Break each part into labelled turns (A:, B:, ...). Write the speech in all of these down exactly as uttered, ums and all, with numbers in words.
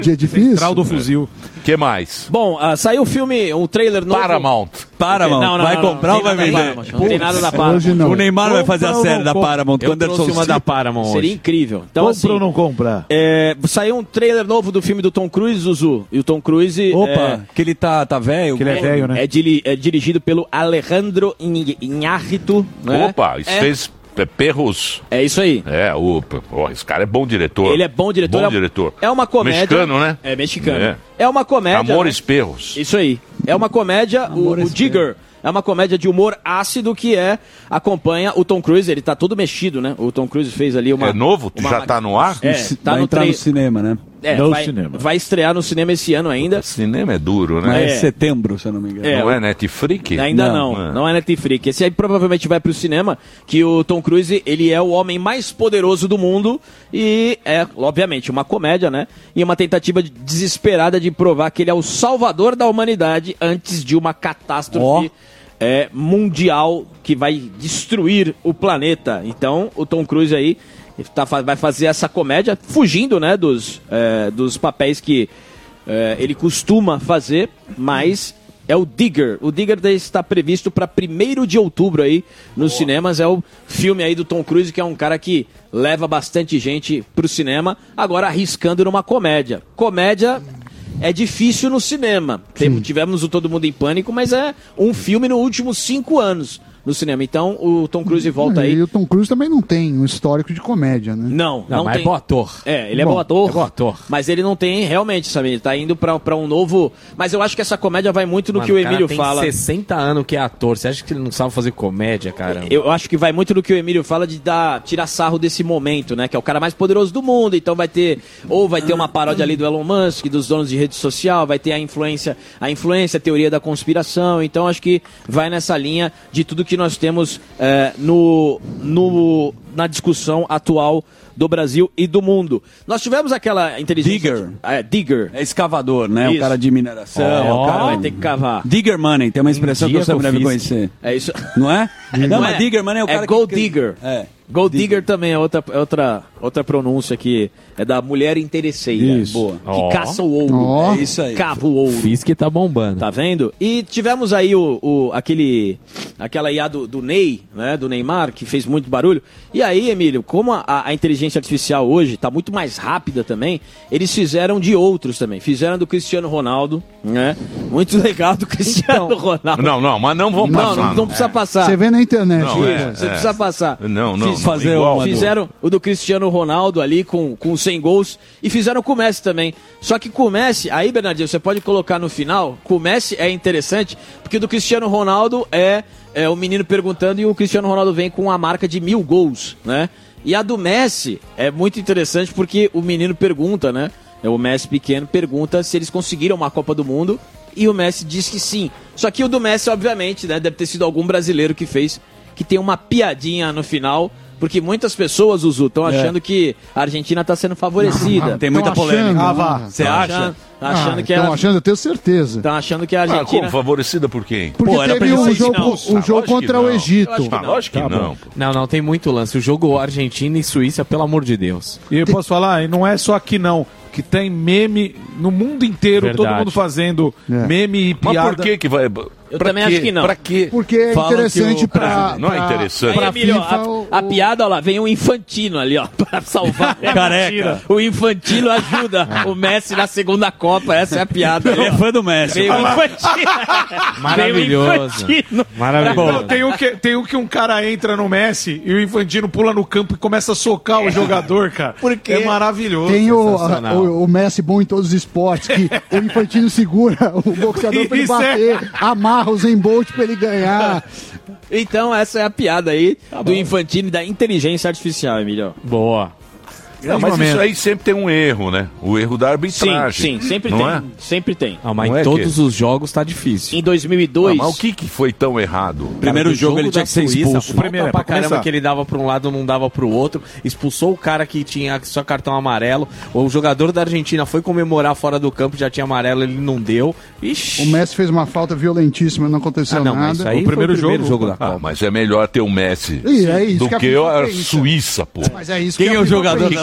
A: De edifício?
B: Central do fuzil.
C: O que mais?
D: Bom, uh, saiu o filme, um trailer novo.
C: Paramount.
E: Paramount.
D: Não, não,
E: vai
D: não,
E: comprar
D: não,
E: ou vai
D: não,
E: vender?
D: não, não tem nada da Paramount.
E: O Neymar vai fazer a
B: Compra ou
E: série
B: não
E: da
B: compra?
E: Paramount.
D: Eu
E: Quando
D: trouxe uma da Paramount hoje. Seria incrível. Então,
B: Compra
D: assim,
B: ou não compra?
D: É, saiu um trailer novo do filme do Tom Cruise, Zuzu. E o Tom Cruise...
E: Opa,
D: é,
E: que ele tá, tá velho.
B: Que ele é velho, né?
D: É, diri- é dirigido pelo Alejandro Inhá- Iñárritu, né?
C: Opa, isso
D: é,
C: fez é, Perros.
D: é isso aí.
C: É, o, ó, esse cara é bom diretor.
D: Ele é bom diretor.
C: Bom
D: é,
C: diretor.
D: É uma comédia...
C: Mexicano, né?
D: É mexicano.
C: É.
D: É, uma comédia...
C: Amores Perros.
D: Isso aí. É uma comédia, o, o Digger... É uma comédia de humor ácido que é acompanha o Tom Cruise. Ele tá todo mexido, né? O Tom Cruise fez ali uma...
C: É novo?
D: uma-
C: Já tá no ar?
D: É, tá
E: vai
D: no
E: entrar
D: tra-
E: no cinema, né?
D: É,
B: No
D: vai,
B: cinema.
D: vai estrear no cinema esse ano ainda.
C: Cinema é duro,
E: Mas
C: né?
E: é
D: É.
E: setembro, se eu não me engano.
D: É,
C: Não é Netflix?
D: Ainda
E: Não,
D: não,
C: é.
D: não é Netflix. Esse aí provavelmente vai pro cinema, que o Tom Cruise, ele é o homem mais poderoso do mundo e é, obviamente, uma comédia, né? E uma tentativa de- desesperada de provar que ele é o salvador da humanidade antes de uma catástrofe é, mundial que vai destruir o planeta. Então, o Tom Cruise aí tá, vai fazer essa comédia fugindo, né, dos, é, dos papéis que é, ele costuma fazer, mas é o Digger. O Digger está previsto para primeiro de outubro aí nos cinemas. É o filme aí do Tom Cruise, que é um cara que leva bastante gente pro cinema, agora arriscando numa comédia. Comédia é difícil no cinema. Tem- tivemos o Todo Mundo em Pânico, mas é um filme nos últimos cinco anos no cinema. Então o Tom Cruise volta aí.
A: E o Tom Cruise também não tem um histórico de comédia, né?
D: Não, não,
E: Não, mas
D: tem.
E: é bom ator.
D: É, ele é
A: Bom,
D: bom ator.
E: é bom ator.
D: Mas ele não tem realmente, sabe? Ele tá indo pra, pra um novo. Mas eu acho que essa comédia vai muito no
F: Mano,
D: que o
F: cara
D: Emílio
F: tem
D: fala.
F: sessenta anos que é ator. Você acha que ele não sabe fazer comédia, cara?
D: Eu acho que vai muito no que o Emílio fala de dar, tirar sarro desse momento, né? Que é o cara mais poderoso do mundo, então vai ter, ou vai ter uma paródia ali do Elon Musk, dos donos de rede social, vai ter a influência, a influência, a teoria da conspiração, então acho que vai nessa linha de tudo que nós temos é, no, no, na discussão atual do Brasil e do mundo. Nós tivemos aquela inteligência...
E: Digger.
D: É, Digger.
E: É escavador, né?
D: Isso.
E: O cara de mineração.
D: É, o cara
E: ó.
D: vai ter que cavar.
E: Digger Money, tem uma expressão que
F: dia
E: você
F: que eu
E: deve
F: fiz.
E: conhecer.
D: É isso.
E: Não é?
D: Não
E: Não, mas
D: é.
E: Digger Money é o
D: É
E: cara
D: Gold
E: que...
D: Digger.
E: É.
D: Gold Digger também é outra, é outra, outra pronúncia que é da mulher interesseira.
E: Isso.
D: Boa. Que
F: Ó.
D: caça o ouro.
A: Ó.
E: É isso aí.
D: Cava o ouro.
F: Fiz que tá bombando.
D: Tá vendo? E tivemos aí o, o- aquele, aquela I A do, do Ney, né? Do Neymar, que fez muito barulho. E aí, Emílio, como a, a inteligência artificial hoje tá muito mais rápida também, eles fizeram de outros também. Fizeram do Cristiano Ronaldo, né? Muito legal do Cristiano Ronaldo.
C: Não, não, mas não vamos
D: Não,
C: passar.
D: não, não precisa passar.
A: Você vê na internet.
C: Não,
A: né?
C: é.
D: Você precisa passar.
C: Não, não,
D: Fiz-
C: não,
E: fazer
C: igual
E: uma
C: do-
D: Fizeram o do Cristiano Ronaldo ali com, com cem gols e fizeram com o Messi também. Só que com o Messi, aí Bernardinho, você pode colocar no final, com o Messi é interessante, porque o do Cristiano Ronaldo é, é o menino perguntando e o Cristiano Ronaldo vem com a marca de mil gols, né? E a do Messi é muito interessante porque o menino pergunta, né? É o Messi pequeno pergunta se eles conseguiram uma Copa do Mundo e o Messi diz que sim. Só que o do Messi, obviamente, né, deve ter sido algum brasileiro que fez, que tem uma piadinha no final. Porque muitas pessoas, Zuzu, estão achando que a Argentina está sendo favorecida.
E: Tem muita
A: Tão
E: polêmica.
A: achando,
E: Ah, vá.
A: né?
E: Você
D: Tão
E: acha?
D: achando, achando que
A: Estão
D: ela,
A: achando, eu tenho certeza.
D: tão achando que a
C: Ah,
D: Argentina...
C: como? Favorecida por quem?
A: Porque
E: Pô, era
A: teve
E: pra
A: um
E: ele ser
A: jogo,
D: não.
A: um
C: Ah,
A: jogo
C: lógico que
A: contra o
C: não.
A: Egito.
D: Eu acho que
C: Ah,
D: não.
C: lógico que
B: Tá
C: não.
B: bom.
C: pô.
F: Não, não, tem muito lance. O jogo Argentina e Suíça, pelo amor de Deus.
B: E eu posso falar, e não é só aqui não, que tem meme no mundo inteiro,
F: Verdade.
B: todo mundo fazendo
A: É.
B: meme e
C: Mas
B: piada.
C: por que que vai...
D: Eu
C: pra
D: também
C: quê?
D: acho que não.
C: Pra quê?
A: Porque é
E: Falam
A: interessante
E: que o-
A: pra,
C: Não é
A: pra-
C: interessante.
D: Aí,
A: pra
D: Emílio,
A: FIFA,
D: a,
A: o-
D: a piada, ó lá, vem o Infantino ali, ó, pra salvar.
E: Careca.
D: O Infantino ajuda o Messi na segunda Copa, essa é a piada.
E: Ele é fã do Messi.
D: Veio o Infantino.
F: Maravilhoso.
D: Veio o Infantino.
F: Maravilhoso.
B: Não, tem um, que, tem um que um cara entra no Messi e o Infantino pula no campo e começa a socar o jogador, cara.
D: Por quê?
B: É maravilhoso.
A: Tem o,
F: Sensacional.
A: o, o Messi bom em todos os esportes, que o Infantino segura o boxeador pra ele
B: Isso é.
A: bater, amarra o Zen Bolt pra ele ganhar.
D: Então, essa é a piada aí do Infantino e da inteligência artificial, Emílio.
F: Boa.
C: Não, mas
B: momento.
C: isso aí sempre tem um erro, né? O erro da
D: Sim,
C: arbitragem.
D: sim, sempre
C: não
D: tem.
C: É?
D: Sempre tem.
F: Não, mas
C: Não
F: em
C: é
F: todos
C: que-
F: os jogos tá difícil.
D: Em dois mil e dois...
C: Ah, mas o que, que foi tão errado?
E: Primeiro
F: do
E: jogo, ele
F: da
E: tinha que ser
F: Suíça,
E: expulso.
F: falta
B: Primeiro, é
F: pra
B: pra
F: caramba
B: começar.
F: que ele dava pra um lado, não dava pro outro. Expulsou o cara que tinha só cartão amarelo. O jogador da Argentina foi comemorar fora do campo, já tinha amarelo, ele não deu. Ixi.
A: O Messi fez uma falta violentíssima, não aconteceu
F: Ah, não, mas
A: nada.
F: isso aí
B: O primeiro
F: foi o primeiro
B: jogo,
F: jogo, da
C: Ah,
F: Copa.
C: mas é melhor ter o Messi
A: Ih, é isso
C: do
A: que a
C: que
A: FIFA
C: a
A: pensa.
C: Suíça, pô.
A: Mas é isso
E: Quem
A: que
E: é
A: a
E: o
A: FIFA
E: jogador
C: O
A: pensa.
C: que, que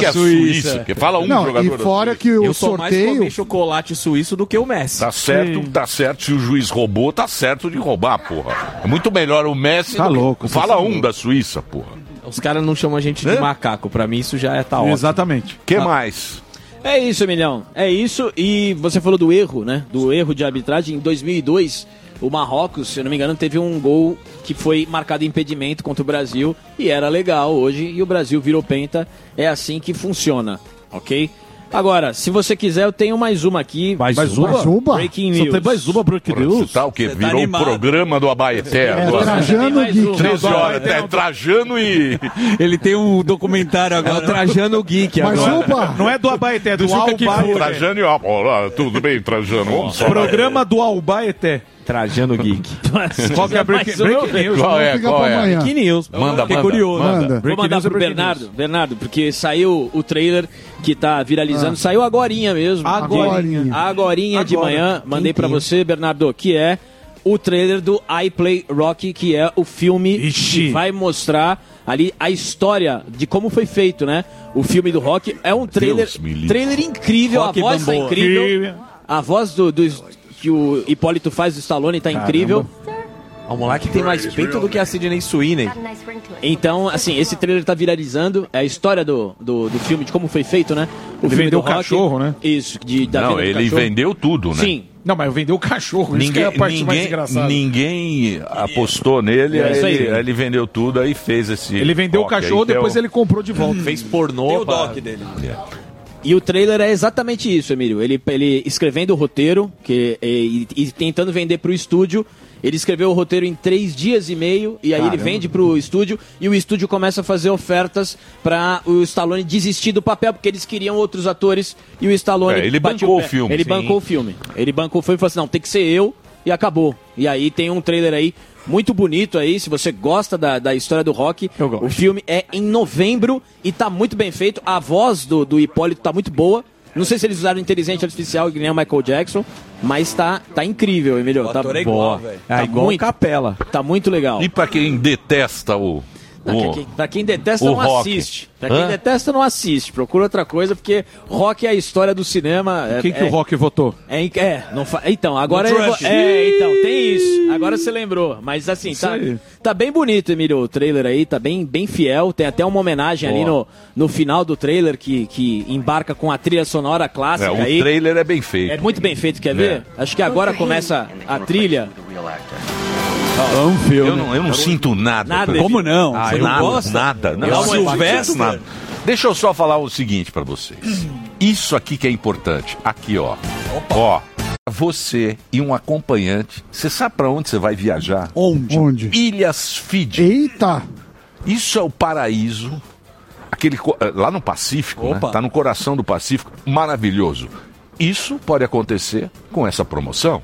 C: a Suíça? Porque fala um
A: Não,
C: jogador
A: e fora
C: da
A: que o
F: Eu tô mais
A: sorteio...
F: comer chocolate suíço do que o Messi.
C: Tá certo, tá certo. Se o juiz roubou, tá certo de roubar, porra. É muito melhor o Messi.
B: Tá
C: do que-
B: louco,
C: Fala
B: vocês
C: um
B: são
C: da Suíça, porra.
F: Os caras não chamam a gente de
C: É?
F: macaco. Pra mim isso já é tá ótimo.
B: Exatamente.
C: O que mais?
D: É isso, Emilhão. É isso. E você falou do erro, né? Do erro de arbitragem. Em dois mil e dois, o Marrocos, se eu não me engano, teve um gol que foi marcado impedimento contra o Brasil. E era legal hoje. E o Brasil virou penta. É assim que funciona, ok? Agora, se você quiser, eu tenho mais uma aqui.
B: Mais
A: uma? Mais uma?
D: Breaking
B: Só
D: news.
B: tem mais uma Breaking
C: Porra,
B: News.
C: você tá o quê?
E: Você tá
C: Virou o
E: animado.
C: programa do Abaeté
A: É,
C: agora.
A: Trajano
D: mais
A: Geek.
D: um.
C: treze horas, é Trajano e...
E: Ele tem um documentário
F: É o
E: agora.
F: Trajano Geek
A: Mas
F: agora.
A: opa!
B: Não é do Abaeté, é do, Albaeté.
C: Trajano e... ó, Olá, tudo bem, Trajano?
B: Programa do Albaeté.
F: Trajano Geek.
B: Qual que é a Breaking,
D: Mais um,
B: Breaking
D: meu
B: News?
C: Qual é,
A: Fica
C: qual
A: pra
C: é?
A: amanhã.
F: Que news.
C: Manda,
F: Fiquei
C: manda,
F: curioso.
C: manda.
A: Manda.
D: Vou
B: Breaking
D: mandar
B: news é
D: pro
B: breaking
D: Bernardo. Bernardo, porque saiu o trailer que tá viralizando. Saiu agorinha mesmo.
A: Agorinha.
D: Agorinha de
B: Agora.
D: manhã. Mandei pra
F: Quentinho.
D: você, Bernardo, que é o trailer do I Play Rocky, que é o filme
B: Ixi.
D: que vai mostrar ali a história de como foi feito, né? O filme do Rocky. É um trailer,
C: Deus me livre.
D: trailer incrível.
E: Rocky
D: a voz tá
E: Balboa.
D: incrível.
B: Incrível.
D: A voz do, do- que o Hipólito faz do Stallone tá incrível.
F: O moleque tem mais peito do que a Sidney Sweeney.
D: Então, assim, esse trailer tá viralizando. É a história do, do, do filme, de como foi feito, né? O
B: Ele
D: filme
B: vendeu
D: do
B: o cachorro, né?
D: Isso, de, da
C: Não,
D: venda do
C: ele
D: cachorro.
C: vendeu tudo, né?
D: Sim.
B: Não, mas vendeu o cachorro. Isso que é
C: Ninguém,
B: a parte mais
C: ninguém,
B: engraçada.
C: ninguém apostou nele,
D: É
C: aí
D: isso aí.
C: ele, aí ele vendeu tudo, aí fez esse...
B: Ele vendeu o
C: rock aí,
B: cachorro,
C: que é
B: depois
C: o-
B: ele comprou de volta.
F: Fez pornô.
E: Tem o
F: pra-
E: doc dele.
D: E o trailer é exatamente isso, Emílio. Ele, ele escrevendo o roteiro que, e, e tentando vender pro estúdio. Ele escreveu o roteiro em três dias e meio, e aí ele vende pro estúdio, e o estúdio começa a fazer ofertas para o Stallone desistir do papel, porque eles queriam outros atores, e o Stallone...
C: É, ele
D: batia
C: bancou
D: pé.
C: o filme.
D: Ele
C: Sim.
D: bancou o filme. Ele bancou o filme e falou assim, não, tem que ser eu, e acabou. E aí tem um trailer aí muito bonito aí, se você gosta da, da história do Rock.
B: Eu gosto.
D: O filme é em novembro, e tá muito bem feito, a voz do, do Hipólito tá muito boa. Não sei se eles usaram inteligência artificial, que nem o Michael Jackson, mas tá, tá incrível, Emílio.
E: O
D: Tá
E: ator é
D: boa.
E: igual, velho.
F: É
D: Tá
F: igual
D: muito,
F: Capela.
D: tá muito legal.
C: E pra quem detesta o...
D: Pra
C: o-
D: quem, pra quem detesta,
C: o
D: não
C: rock.
D: assiste. Pra quem
C: Hã?
D: detesta, não assiste. Procura outra coisa, porque rock é a história do cinema. É,
B: Quem que
D: é,
B: o Rock votou?
D: É, é, não fa... Então, agora
E: No
D: ele...
E: trash.
D: É, então, tem isso. Agora você lembrou. Mas assim, tá,
B: aí.
D: tá bem bonito, Emílio, o trailer aí, tá bem, bem fiel. Tem até uma homenagem ali no, no final do trailer que, que embarca com a trilha sonora clássica
C: É, o
D: aí.
C: trailer é bem feito.
D: É muito bem feito, quer ver? Acho que agora começa a trilha.
E: É um filme.
C: Eu não, eu não sinto nada.
D: Nada.
E: Como não?
C: Ah,
E: Você
C: eu
E: não
C: nada,
E: gosta?
C: nada. Não,
E: É o
C: eu não
E: Sylvester.
C: sinto nada. Deixa eu só falar o seguinte pra vocês. Isso aqui que é importante. Aqui, ó. Ó, você e um acompanhante. Você sabe pra onde você vai viajar?
E: Onde?
A: Onde?
C: Ilhas Fiji.
A: Eita!
C: Isso é o paraíso. Aquele, co- eh, lá no Pacífico, né?
E: Opa.
C: Tá no coração do Pacífico. Maravilhoso. Isso pode acontecer com essa promoção.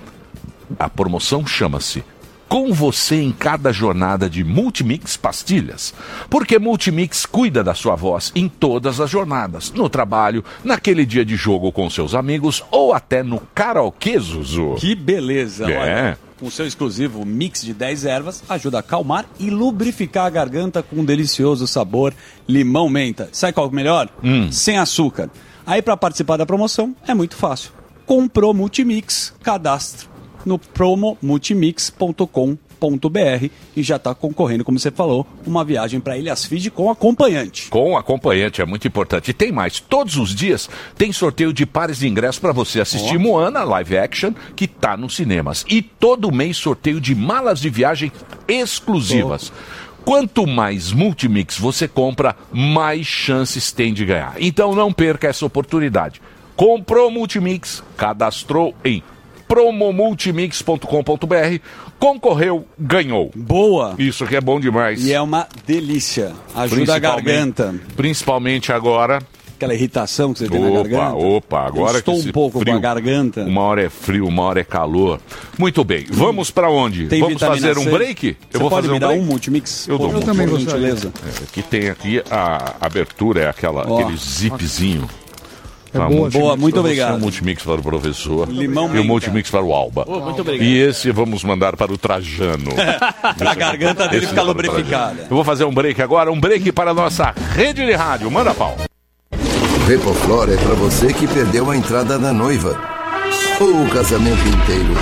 C: A promoção chama-se Com Você em Cada Jornada de Multimix Pastilhas. Porque Multimix cuida da sua voz em todas as jornadas. No trabalho, naquele dia de jogo com seus amigos ou até no karaokê, Zuzu.
E: Que beleza.
C: É.
E: Olha, com seu exclusivo mix de dez ervas, ajuda a acalmar e lubrificar a garganta com um delicioso sabor limão-menta. Sabe qual é o melhor? Sem açúcar. Aí, para participar da promoção, é muito fácil. Comprou Multimix, cadastro no promo multimix ponto com ponto br e já está concorrendo, como você falou, uma viagem para Ilhas Fiji com acompanhante.
C: Com acompanhante, é muito importante. E tem mais, todos os dias tem sorteio de pares de ingressos para você assistir Moana Live Action, que tá nos cinemas. E todo mês sorteio de malas de viagem exclusivas. Quanto mais Multimix você compra, mais chances tem de ganhar. Então não perca essa oportunidade. Comprou Multimix, cadastrou em promo multimix ponto com ponto br, concorreu, ganhou.
E: Boa!
C: Isso que é bom demais.
E: E é uma delícia. Ajuda a garganta.
C: Principalmente agora.
E: Aquela irritação que você tem na
C: Opa,
E: garganta.
C: opa, agora
E: Eu estou
C: que esse
E: um pouco
C: frio,
E: com a garganta.
C: Uma hora é frio, uma hora é calor. Muito bem, vamos pra onde?
E: Tem
C: vamos
E: vitamina
C: fazer um
E: C?
C: break?
E: Você pode me dar um multimix?
C: Eu dou
E: Por
C: um
A: Eu também
E: por
A: gostaria.
E: gentileza.
C: É, que tem aqui a abertura, é aquela,
E: Ó.
C: aquele zipzinho.
A: É
C: Ah,
A: boa,
C: multimix
E: boa, muito
C: para você,
E: obrigado.
C: um multimix para o professor
E: Limão
C: e o
E: menta.
C: multimix para o Alba.
D: Oh, muito obrigado.
C: E esse vamos mandar para o Trajano.
E: Pra garganta dele
C: Esse
E: ficar
C: é para o
E: lubrificada.
C: Trajano. Eu vou fazer um break agora, um break para a nossa rede de rádio. Manda pau.
G: Repoflor é pra você que perdeu a entrada da noiva ou o casamento inteiro.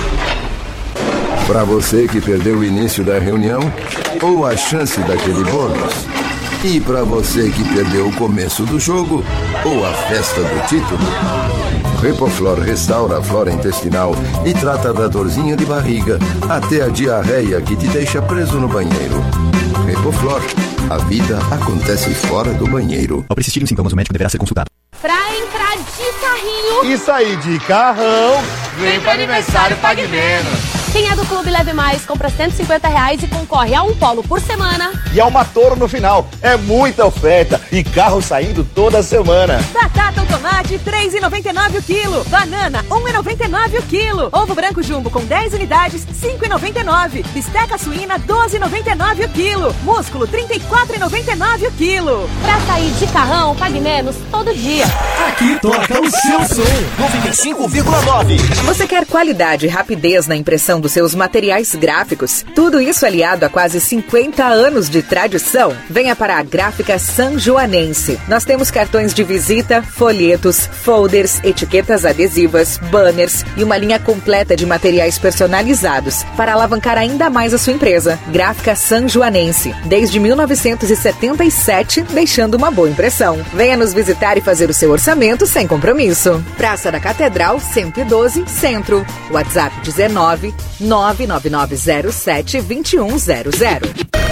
G: Pra você que perdeu o início da reunião ou a chance daquele bônus. E pra você que perdeu o começo do jogo ou a festa do título. Repoflor restaura a flora intestinal e trata da dorzinha de barriga até a diarreia que te deixa preso no banheiro. Repoflor, a vida acontece fora do banheiro.
H: Ao persistirem sintomas, o médico deverá ser consultado.
I: Pra entrar de carrinho
J: e sair de carrão, vem pro aniversário Pague Menos.
I: Quem é do Clube Leve Mais compra cento e cinquenta reais e concorre a um polo por semana.
J: E a uma Toro no final. É muita oferta e carro saindo toda semana.
K: Batata ou tomate, três reais e noventa e nove o quilo. Banana, um real e noventa e nove o quilo. Ovo branco jumbo com dez unidades, cinco reais e noventa e nove. Bisteca suína, doze reais e noventa e nove o quilo. Músculo, trinta e quatro reais e noventa e nove o quilo.
I: Pra sair de carrão, Pague Menos todo dia.
L: Aqui toca o seu som. noventa e cinco vírgula nove.
M: Você quer qualidade e rapidez na impressão dos seus materiais gráficos? Tudo isso aliado a quase cinquenta anos de tradição? Venha para a Gráfica Sanjoanense. Nós temos cartões de visita, folhetos, folders, etiquetas adesivas, banners e uma linha completa de materiais personalizados para alavancar ainda mais a sua empresa. Gráfica Sanjoanense, desde mil novecentos e setenta e sete, deixando uma boa impressão. Venha nos visitar e fazer o seu orçamento sem compromisso. Praça da Catedral, cento e doze, Centro. WhatsApp dezenove, nove nove nove zero sete, dois um zero zero.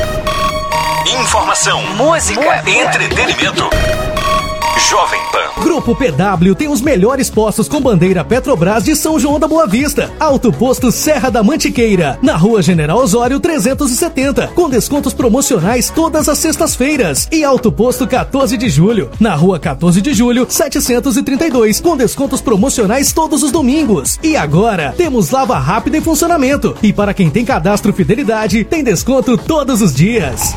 L: Informação, música, entretenimento. Jovem Pan.
N: Grupo P W tem os melhores postos com bandeira Petrobras de São João da Boa Vista. Alto Posto Serra da Mantiqueira, na Rua General Osório trezentos e setenta, com descontos promocionais todas as sextas-feiras. E Alto Posto quatorze de julho, na Rua quatorze de julho setecentos e trinta e dois, com descontos promocionais todos os domingos. E agora, temos lava rápida em funcionamento. E para quem tem cadastro Fidelidade, tem desconto todos os dias.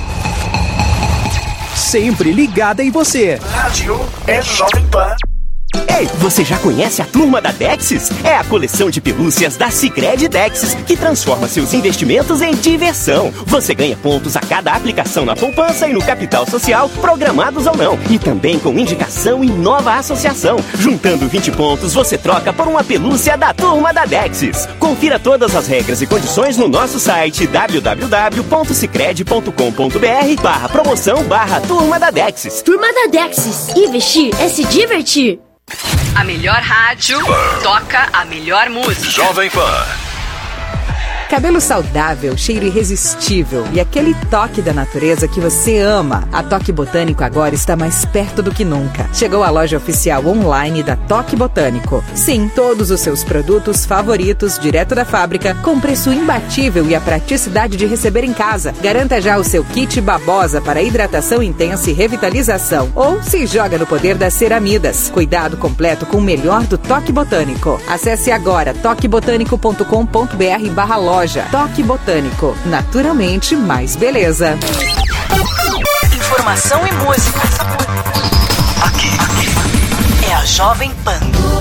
L: Sempre ligada em você. Rádio é Jovem Pan. Ei, você já conhece a Turma da Dexis? É a coleção de pelúcias da Sicredi Dexis que transforma seus investimentos em diversão. Você ganha pontos a cada aplicação na poupança e no capital social, programados ou não. E também com indicação e nova associação. Juntando vinte pontos, você troca por uma pelúcia da Turma da Dexis. Confira todas as regras e condições no nosso site w w w ponto sicredi ponto com ponto b r barra promoção barra Turma da Dexis.
O: Turma da Dexis. Investir é se divertir.
P: A melhor rádio toca a melhor música.
L: Jovem Pan.
M: Cabelo saudável, cheiro irresistível e aquele toque da natureza que você ama. A Toque Botânico agora está mais perto do que nunca. Chegou a loja oficial online da Toque Botânico. Sim, todos os seus produtos favoritos, direto da fábrica, com preço imbatível e a praticidade de receber em casa. Garanta já o seu kit babosa para hidratação intensa e revitalização. Ou se joga no poder das ceramidas. Cuidado completo com o melhor do Toque Botânico. Acesse agora toque botânico ponto com ponto b r barra loja. Toque Botânico. Naturalmente mais beleza.
L: Informação e música. Aqui, aqui. É a Jovem Pan.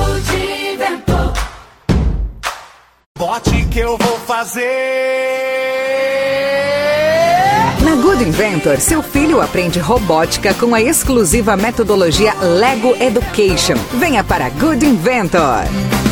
L: Bote que eu vou fazer.
M: Na Good Inventor, seu filho aprende robótica com a exclusiva metodologia Lego Education. Venha para Good Inventor.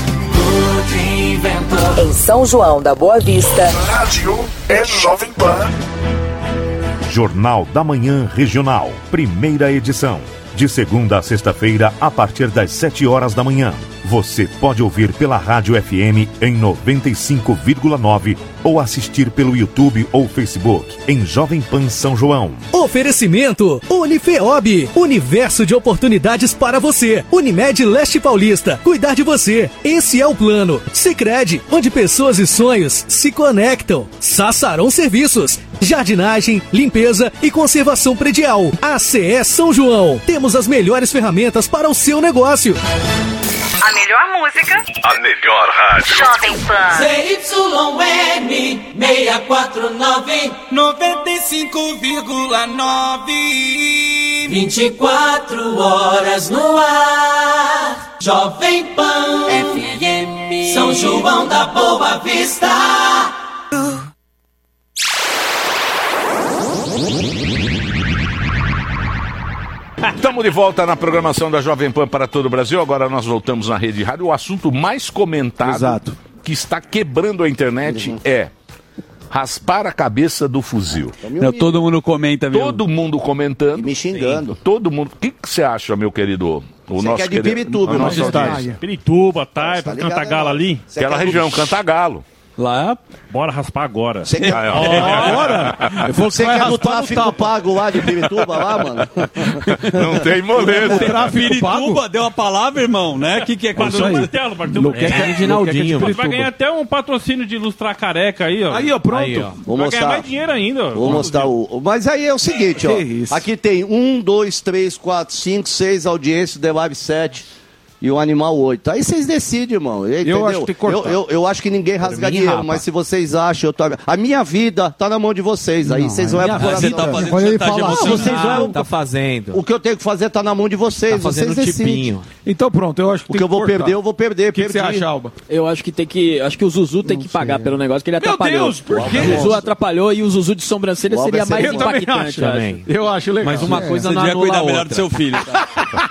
M: Em São João da Boa Vista.
L: Rádio é Jovem Pan.
Q: Jornal da Manhã Regional, primeira edição. De segunda a sexta-feira, a partir das sete horas da manhã. Você pode ouvir pela Rádio F M em noventa e cinco vírgula nove ou assistir pelo YouTube ou Facebook em Jovem Pan São João.
N: Oferecimento Unifeob, universo de oportunidades para você. Unimed Leste Paulista, cuidar de você. Esse é o plano. Sicredi, onde pessoas e sonhos se conectam. Sassarão Serviços, jardinagem, limpeza e conservação predial. A C E São João, temos as melhores ferramentas para o seu negócio.
P: A melhor música.
L: A melhor rádio.
P: Jovem Pan.
R: C Y N seiscentos e quarenta e nove, noventa e cinco vírgula nove. vinte e quatro horas no ar. Jovem Pan. F M. São João da Boa Vista.
C: Estamos de volta na programação da Jovem Pan para todo o Brasil. Agora nós voltamos na Rede Rádio. O assunto mais comentado, Exato. que está quebrando a internet uhum. é raspar a cabeça do fuzil.
E: Não, todo mundo comenta, viu?
C: Todo mundo comentando. E
H: me xingando.
C: Sim. Todo mundo. O que você acha, meu querido? O
H: Você
C: nosso
H: que é de
C: querido,
H: Pirituba,
C: nosso
S: Pirituba, Taipa, tá Cantagalo ali.
C: Aquela região, Cantagalo.
E: Lá,
S: bora raspar agora.
H: Você quer...
S: ah,
H: oh, agora? Você quer do tráfico pago lá de Pirituba, lá, mano?
C: Não tem moleque.
E: O tráfico Pirituba pago? Deu a palavra, irmão, né? O que, que é quando
S: no martelo, bateu no
E: é, Ginaldinho.
S: Você vai ganhar até um patrocínio de ilustrar careca aí, ó.
B: Aí, ó, pronto. Aí, ó.
H: Vou
S: vai
H: mostrar.
S: ganhar mais dinheiro ainda.
H: Vou mostrar o... Mas aí é o seguinte, ó. Aqui tem um, dois, três, quatro, cinco, seis audiências, The Live sete. E o Animal oito. Aí vocês decidem, irmão. Entendeu?
B: Eu acho que tem que cortar.
H: Eu, eu, eu acho que ninguém rasga mim, dinheiro, rapa. Mas se vocês acham... Eu tô... A minha vida tá na mão de vocês. Aí não, vocês vão... É
E: você tá fazendo chantagem emocional. Vocês vão...
F: Tá fazendo.
H: O que eu tenho que fazer tá na mão de vocês.
F: Tá fazendo
H: vocês decidem.
F: Tipinho.
B: Então pronto, eu acho que
H: o que eu vou cortar. perder, eu vou perder.
B: O que, que você acha, Alba?
D: Eu acho que tem que... Acho que o Zuzu tem não que sei. pagar pelo negócio que ele
B: Meu
D: atrapalhou.
B: Deus, por quê?
D: O Zuzu atrapalhou e o Zuzu de sobrancelha
H: o
D: seria mais
B: eu
D: impactante.
B: Também acho. Eu acho legal.
F: Mas uma
B: é.
F: coisa
E: você
F: não
E: devia
F: anula
E: cuidar
F: outra.
E: melhor do seu filho, tá?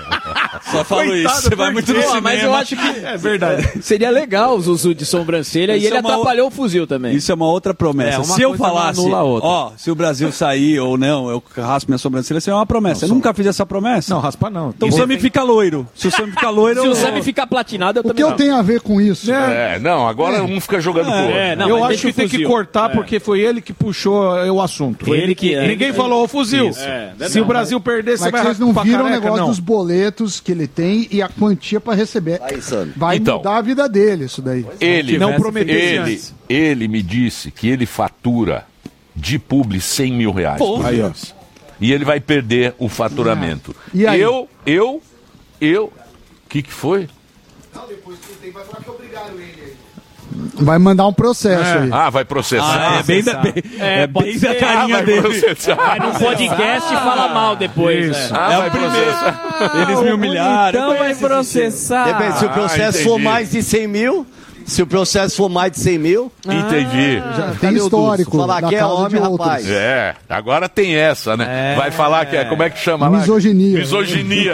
E: Só falo
B: Coitado,
E: isso, você vai muito no cinema.
D: Mas eu acho que
B: é verdade.
D: Seria legal o Zuzu de sobrancelha
E: isso
D: e ele
E: é uma...
D: atrapalhou o fuzil também.
E: Isso é uma outra promessa. É, uma se eu falasse, ó, se o Brasil sair ou não, eu raspo minha sobrancelha, isso é uma promessa. Não, eu só... nunca fiz essa promessa.
B: Não, raspar não.
E: Então o Sami fica loiro. Se o Sami fica loiro...
D: Se
E: eu...
D: o Sami ficar platinado, eu
A: o
D: também
A: que eu tenho a ver com isso?
C: É, não, agora é. um fica jogando é. pro outro.
B: É, não, eu acho que tem que cortar é. porque foi ele que puxou o assunto.
D: Foi ele que...
B: Ninguém é. falou o fuzil. É. Se não, o Brasil mas... perder, você vai
A: raspar. Mas vocês não viram
B: careca,
A: o negócio
B: não.
A: dos boletos que ele tem e a quantia pra receber.
H: Aí, Sami.
A: Vai
C: então,
A: mudar a vida dele, isso daí.
C: Ele,
B: não prometeu
C: ele, ele me disse que ele fatura de publi cem mil reais. Por
B: aí, ó.
C: E ele vai perder o faturamento.
A: Ah. E aí?
C: Eu, eu, eu... O que que foi?
A: Não, depois tem, vai falar que obrigaram ele aí. Vai mandar um processo
C: é.
A: aí.
C: Ah, vai processar.
E: Ah, é bem da, bem, é, é bem da carinha ah, dele.
D: Vai no podcast e fala mal depois.
C: Isso. É, ah,
E: é
C: vai
E: o primeiro.
C: processar.
E: Eles me humilharam.
F: Então vai processar.
H: Depende, se o processo ah, for mais de cem mil... Se o processo for mais de cem mil...
C: Entendi.
A: Ah, já tem histórico.
H: Falar que é homem, rapaz.
C: É, agora tem essa, né? É. Vai falar que é... Como é que chama
A: Misoginia.
C: lá? Misoginia.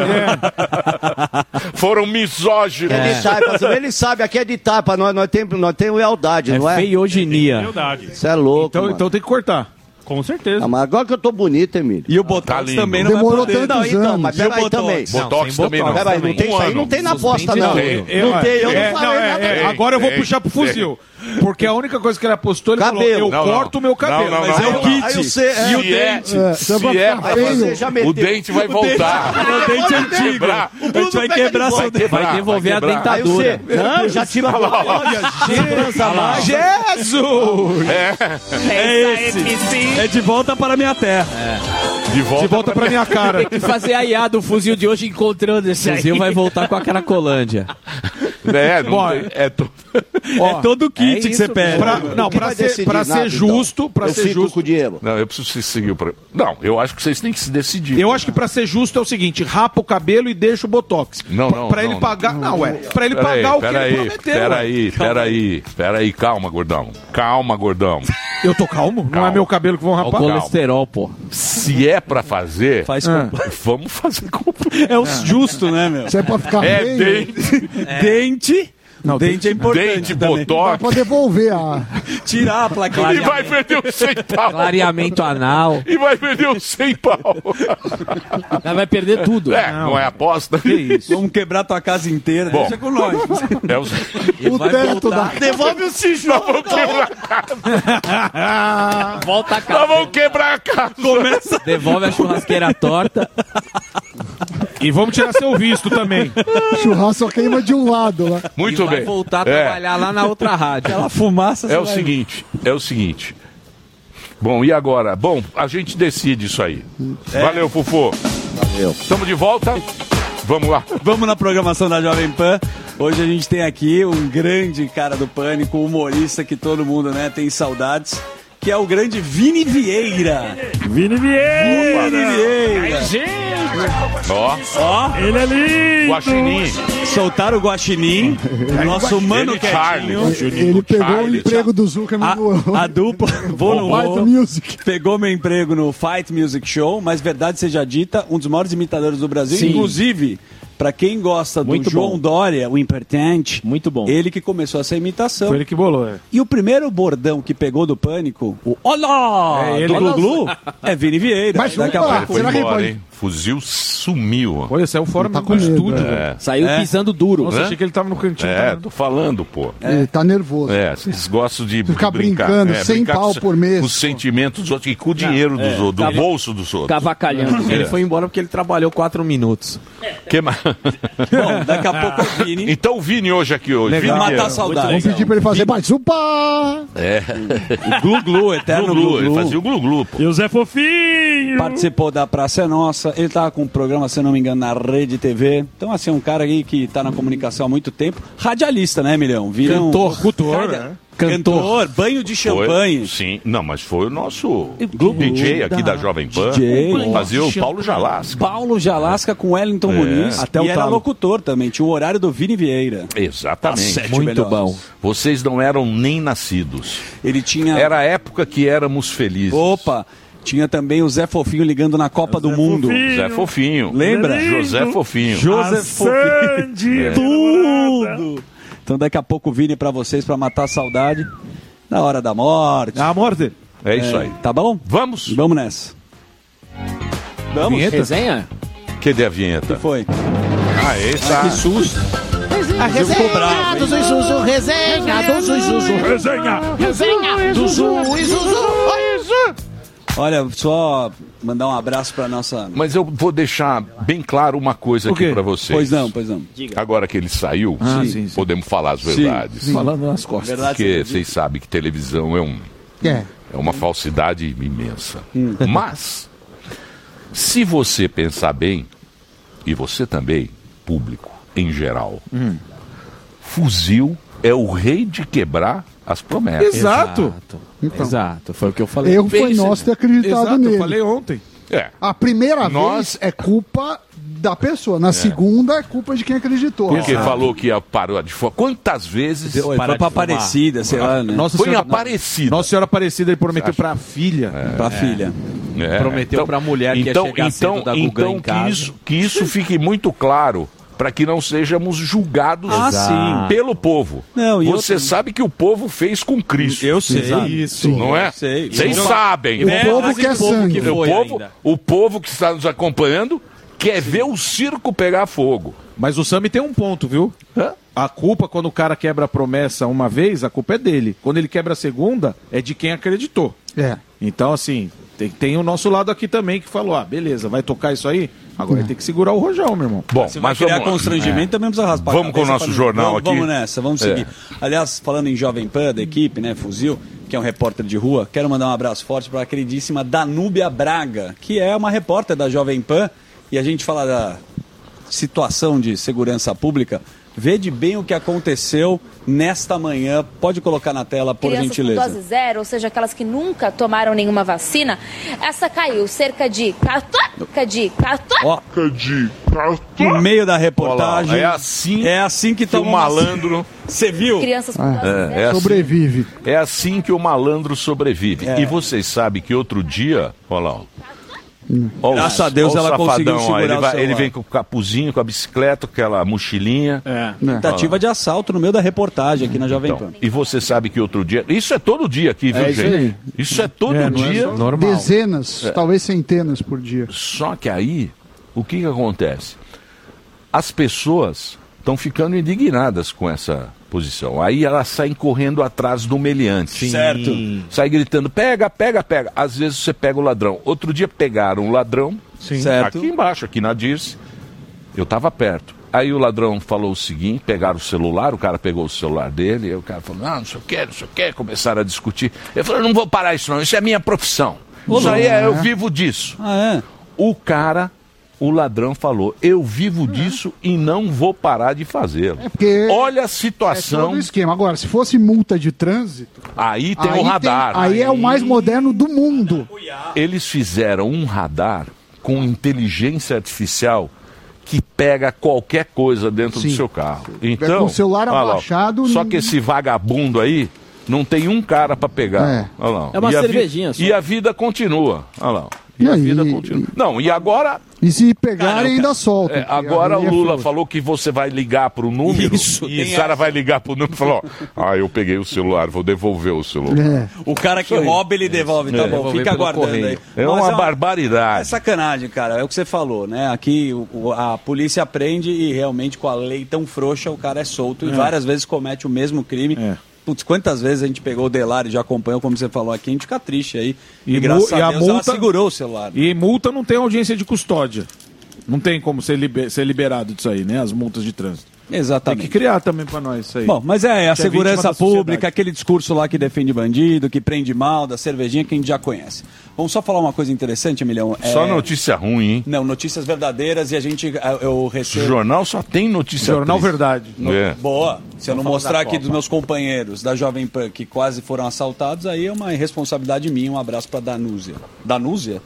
C: É. Foram misóginos.
H: É de taipa. Ele sabe, aqui é de taipa. Nós, nós temos nós tem lealdade,
F: é
H: não é?
F: Feioginia.
S: Feioldade.
H: Isso é louco,
B: então, então tem que cortar. Com certeza.
H: Ah, mas agora que eu tô bonito, Emílio.
E: E o Botox tá também não
A: Demorou
E: vai poder.
A: Não,
H: então, mas peraí também.
C: Botox também não.
H: Peraí, não tem isso aí, não tem na aposta, não. Não tem, eu não falei nada.
B: Agora eu vou puxar pro fuzil. Porque a única coisa que ele apostou, ele
H: cabelo.
B: falou, eu
C: não,
B: corto o meu cabelo.
C: Não, não,
B: mas
C: não,
B: é
C: não,
B: o kit.
H: Aí você, é,
B: e o
C: se
B: dente.
C: É, se é pra fazer, o dente vai voltar.
E: O dente é antigo. O Bruno vai quebrar seu dente.
F: Vai devolver a dentadura.
H: Não, já tira a
B: Olha, Jesus!
E: É esse. É de volta para a minha terra.
C: De volta,
B: de volta pra minha cara.
D: Tem que fazer a I A do fuzil de hoje encontrando esse.
F: O fuzil vai voltar com a Cracolândia.
C: É, não Bom, tem, é, to...
E: Ó, é todo o kit é que você pega.
B: Pra, não, pra ser, pra ser nada, justo, então. pra
H: eu
B: ser justo.
H: Com o dinheiro.
C: Não, eu preciso seguir o. Não, eu acho que vocês têm que se decidir.
B: Eu acho que pra ser justo é o seguinte: rapa o cabelo e deixa o botox.
C: Não, não.
B: Pra
C: não,
B: ele
C: não,
B: pagar. Não, não ué. Pra ele
C: pera
B: pagar
C: aí,
B: o que ele
C: aí,
B: prometeu.
C: Peraí, peraí, peraí, calma, gordão. Calma, gordão.
B: Eu tô calmo? Calma. Não é meu cabelo que vão rapar?
F: O colesterol, pô.
C: Se é pra fazer,
E: Faz
C: ah. vamos fazer compra.
E: É o justo, né, meu?
A: Isso é pra ficar
C: É
A: bem,
C: dente.
E: É. Dente.
C: Não,
E: dente é importante.
C: Dente, botox.
A: Pra devolver a.
E: Tirar a plaquinha.
C: E vai perder os cem pau.
F: Clareamento anal.
C: E vai perder os cem pau.
D: Vai perder tudo.
C: É, não, não é aposta.
E: Que isso? Vamos quebrar tua casa inteira.
C: Bom,
E: deixa com nós.
C: É os...
A: O teto da.
H: Devolve o tijolo.
C: Nós vamos quebrar a casa.
D: Volta a casa.
C: Nós vamos quebrar a casa.
E: Começa.
F: Devolve a churrasqueira torta.
B: E vamos tirar seu visto também.
A: Churrasco só queima de um lado lá.
C: Muito
F: e
C: bem.
F: Vai voltar a
C: é.
F: trabalhar lá na outra rádio.
E: Aquela fumaça.
C: É o seguinte, é o seguinte. Bom, e agora? Bom, a gente decide isso aí. É. Valeu, Fufô.
H: Valeu.
C: Estamos de volta. Vamos lá.
E: Vamos na programação da Jovem Pan. Hoje a gente tem aqui um grande cara do Pânico, humorista que todo mundo, né, tem saudades, que é o grande Vini Vieira.
S: Vini Vieira!
E: Vini Vieira!
S: Ai, gente!
C: Ó,
E: ó.
S: Ele é lindo.
C: Guaxinim.
E: Soltaram o Guaxinim. O nosso mano
C: Ele,
E: quietinho.
C: Charlie.
A: Ele pegou
C: Charlie.
A: o emprego do Zuckerman no...
E: A, a dupla vou no
A: Fight
E: vou,
A: Music.
E: pegou meu emprego no Fight Music Show, mas verdade seja dita, um dos maiores imitadores do Brasil,
D: Sim.
E: inclusive, pra quem gosta do
D: Muito
E: João
D: bom.
E: Dória, o importante,
D: Muito bom.
E: ele que começou essa imitação.
B: Foi ele que bolou, é.
E: E o primeiro bordão que pegou do Pânico, o Olá!
B: É ele.
E: do Glu-Glu, é Vini Vieira.
A: Mas
E: Daqui a
A: opa,
E: pouco
C: Foi
A: será que
C: embora,
A: pode-
C: hein? Fuzil sumiu.
B: Olha, saiu fora
A: Tá
B: mesmo
A: com
B: do
A: medo,
B: estúdio.
C: É.
B: velho.
D: Saiu
C: É?
D: pisando duro.
B: Nossa,
C: Hã?
B: achei que ele tava no cantinho.
C: É,
B: tá?
C: tô falando, pô.
A: Ele tá nervoso.
C: É, vocês gostam de
A: Ficar
C: brincar,
A: brincando,
C: é,
A: cem
C: brincar
A: pau
C: com,
A: por mês.
C: com os sentimentos dos outros e com o dinheiro dos outros, do
D: Cava-
C: bolso dos outros.
D: Cavacalhando.
F: Ele foi embora porque ele trabalhou quatro minutos.
C: Que mais?
E: Bom, daqui a pouco o Vini
C: Então o Vini hoje aqui hoje.
E: Vini
C: Vini,
E: matar a
C: é-
E: saudade.
A: Vamos pedir pra ele fazer mais um pá!
C: É.
E: O Glu-Glu, eterno
C: Glu-glu, ele
E: Glu-Glu.
C: fazia o glu-glu, pô.
S: E o Zé Fofinho.
E: Participou da Praça é Nossa, ele tava com um programa, se eu não me engano, na Rede T V. Então, assim, um cara aí que tá na comunicação há muito tempo. Radialista, né, Milhão? Vira um-
B: Cantor, cultor,
E: Radia-
B: né?
E: Cantor, banho de champanhe.
C: Foi, sim, não, mas foi o nosso D J aqui da Jovem Pan.
E: D J.
C: Fazia o Paulo Jalasca.
E: Paulo Jalasca com Wellington
C: É.
E: Muniz.
B: Até o
E: e era
B: talo.
E: locutor também, tinha o horário do Vini Vieira.
C: Exatamente.
E: Sete
F: Muito
E: melhores.
F: bom.
C: Vocês não eram nem nascidos.
E: Ele tinha...
C: Era a época que éramos felizes.
E: Opa! Tinha também o Zé Fofinho ligando na Copa do Mundo.
S: Fofinho.
C: Zé Fofinho.
E: Lembra?
C: José Fofinho.
E: José
S: A
E: Fofinho.
S: Sandy.
C: É.
E: Tudo! Então daqui a pouco o Vini pra vocês, pra matar a saudade. Na hora da morte.
B: A morte.
C: É isso aí.
E: Tá bom?
C: Vamos?
E: Vamos nessa. Vamos?
B: Vinheta?
D: Resenha?
C: Cadê a vinheta?
E: Que foi?
C: Aê, tá.
E: Que susto.
O: A
E: resenha
O: do Zuzu, resenha do Zuzu.
S: Resenha.
O: Resenha do Zuzu e Zuzu.
E: Olha, só mandar um abraço pra nossa...
C: Mas eu vou deixar bem claro uma coisa
B: O
C: aqui
B: quê?
C: pra vocês.
E: Pois não, pois não.
C: Agora que ele saiu,
B: Ah, sim, sim.
C: podemos falar as verdades.
B: Falando nas costas.
E: Verdade.
C: Porque vocês sabem que televisão é, um,
A: É.
C: é uma falsidade imensa.
E: Hum.
C: Mas, se você pensar bem, e você também, público em geral,
B: Hum.
C: Fuzil é o rei de quebrar as promessas.
B: Exato.
A: Então,
F: Exato, foi o que eu falei.
A: erro foi nosso ter acreditado
B: Exato,
A: nele.
B: eu falei ontem.
C: É.
A: A primeira
C: Nós-
A: vez é culpa da pessoa. Na segunda é culpa de quem acreditou.
C: Porque falou que ia parar de fumar. Quantas vezes
E: Foi
F: Parar
E: pra
F: de fumar.
E: Aparecida, sei lá, né?
B: Nossa
C: foi em
B: Senhora,
C: Aparecida?
B: Nossa Senhora Aparecida, ele prometeu pra filha.
E: Pra filha.
C: É,
F: Prometeu pra mulher que ia
C: então,
F: chegar
C: então,
F: cedo da Guga
C: então
F: em
C: que
F: casa.
C: isso, que isso fique muito claro para que não sejamos julgados
E: Ah, sim.
C: pelo povo.
E: Não, e
C: Você
E: outra-
C: sabe que o povo fez com Cristo.
E: Eu sei.
B: Exato.
E: Isso.
C: Não é?
E: Sei.
C: Vocês
E: Sim.
C: sabem.
A: O
E: É,
A: povo
E: mas
A: quer
E: o povo
A: sangue.
E: que
C: o,
E: foi
C: povo,
E: ainda.
C: o povo que está nos acompanhando quer ver o circo pegar fogo.
B: Mas o Sami tem um ponto, viu?
C: Hã?
B: A culpa, quando o cara quebra a promessa uma vez, a culpa é dele. Quando ele quebra a segunda, é de quem acreditou.
A: É.
B: Então, assim, tem, tem o nosso lado aqui também que falou: ah, beleza, vai tocar isso aí? Agora tem que segurar o rojão, meu irmão.
C: Bom,
E: Se vai
C: mas
E: criar
C: vamos,
E: constrangimento, também precisa raspar a
C: Vamos com o
E: cabeça
C: nosso
E: pra não-
C: jornal
E: vamos,
C: aqui.
E: Vamos nessa, vamos
C: É.
E: seguir. Aliás, falando em Jovem Pan, da equipe, né, Fuzil, que é um repórter de rua, quero mandar um abraço forte para a queridíssima Danúbia Braga, que é uma repórter da Jovem Pan, e a gente fala da situação de segurança pública. Vede bem o que aconteceu nesta manhã. Pode colocar na tela, por
T: Crianças
E: gentileza.
T: com dose zero, ou seja, aquelas que nunca tomaram nenhuma vacina, essa caiu cerca de cerca de
E: Ó, no meio da reportagem.
C: Olha lá, é assim
E: é assim que,
C: que o
E: toma uma-
C: malandro...
E: Você viu?
T: crianças com dose zero.
C: É, é assim-
A: Sobrevive.
C: É assim que o malandro sobrevive.
E: É.
C: E vocês sabem que outro dia, olha lá, ó. Ó,
E: Graças
C: o-
E: a Deus
C: ó o
E: ela conseguiu
C: safadão, ó,
E: segurar
C: ele,
E: o
C: vai-
E: celular.
C: ele vem com o capuzinho, com a bicicleta, com aquela mochilinha.
B: É.
E: Tentativa de assalto no meio da reportagem aqui na Jovem
C: Então,
E: Pan.
C: e você sabe que outro dia. Isso é todo dia aqui, viu,
A: É isso
C: gente?
A: aí.
C: Isso é todo
B: É, não é
C: dia.
B: só- Normal.
A: Dezenas,
C: É.
A: talvez centenas por dia.
C: Só que aí, o que, que acontece? As pessoas estão ficando indignadas com essa posição. Aí elas saem correndo atrás do meliante.
E: Certo.
C: Sai gritando, pega, pega, pega. Às vezes você pega o ladrão. Outro dia pegaram o ladrão,
E: Certo.
C: aqui embaixo, aqui na Dirce. Eu estava perto. Aí o ladrão falou o seguinte, pegaram o celular, o cara pegou o celular dele, aí o cara falou, não, não sei o que, não sei o que, começaram a discutir. Ele falou, não vou parar isso não, isso é minha profissão. Isso aí é, eu vivo disso.
E: Ah, é?
C: O cara, o ladrão falou, eu vivo disso e não vou parar de fazê-lo.
A: É porque
C: Olha a
A: é
C: situação,
A: todo o esquema. Agora, se fosse multa de trânsito,
C: aí tem
A: aí,
C: o radar.
A: tem- aí é o mais moderno do mundo.
C: Eles fizeram um radar com inteligência artificial que pega qualquer coisa dentro
A: Sim.
C: do seu carro. Então,
A: com o celular
C: olha lá,
A: abaixado,
C: só
A: não-
C: que esse vagabundo aí não tem um cara para pegar.
A: É.
C: Olha lá.
D: É uma
C: E a vi-
D: cervejinha só.
C: E a vida continua. Olha lá. E,
A: E
C: a
A: aí?
C: vida continua. Não, e agora
A: E se pegarem, ainda soltam.
C: é, agora o Lula falou que você vai ligar pro número
E: Isso,
C: e
E: tem
C: o cara vai ligar pro número e falou, ó, ah, eu peguei o celular, vou devolver o celular.
A: É.
E: O cara que
C: Isso aí.
E: rouba, ele devolve, tá
C: É.
E: bom,
C: Devolver
E: fica
C: pelo
E: aguardando
C: correio.
E: aí.
C: É
E: Mas
C: uma
E: É
C: barbaridade.
E: sacanagem, cara, é o que você falou, né? Aqui o- o- a polícia prende e realmente com a lei tão frouxa o cara é solto e
B: É.
E: várias vezes comete o mesmo crime. Putz, quantas vezes a gente pegou o Delari, já acompanhou, como você falou aqui, a gente fica triste aí. E, graças
B: mu-
E: a Deus ela segurou o celular.
B: E multa não tem audiência de custódia. Não tem como ser, liber- ser liberado disso aí, né? As multas de trânsito.
E: Exatamente.
B: Tem que criar também pra nós isso aí.
E: Bom, mas é, a
B: Que
E: segurança
B: vítima da sociedade.
E: pública, aquele discurso lá que defende bandido, que prende mal, da cervejinha que a gente já conhece. Vamos só falar uma coisa interessante, Emilhão.
C: Só
E: É-
C: notícia ruim, hein?
E: Não, notícias verdadeiras e a gente, eu recebo...
C: Jornal só tem notícia
B: Jornal
C: triste.
B: Verdade.
C: É.
E: Boa. Se eu não
B: Vamos falar
E: mostrar
B: da
E: aqui
B: Copa.
E: dos meus companheiros da Jovem Pan que quase foram assaltados, aí é uma irresponsabilidade minha. Um abraço pra Danúzia. Danúzia?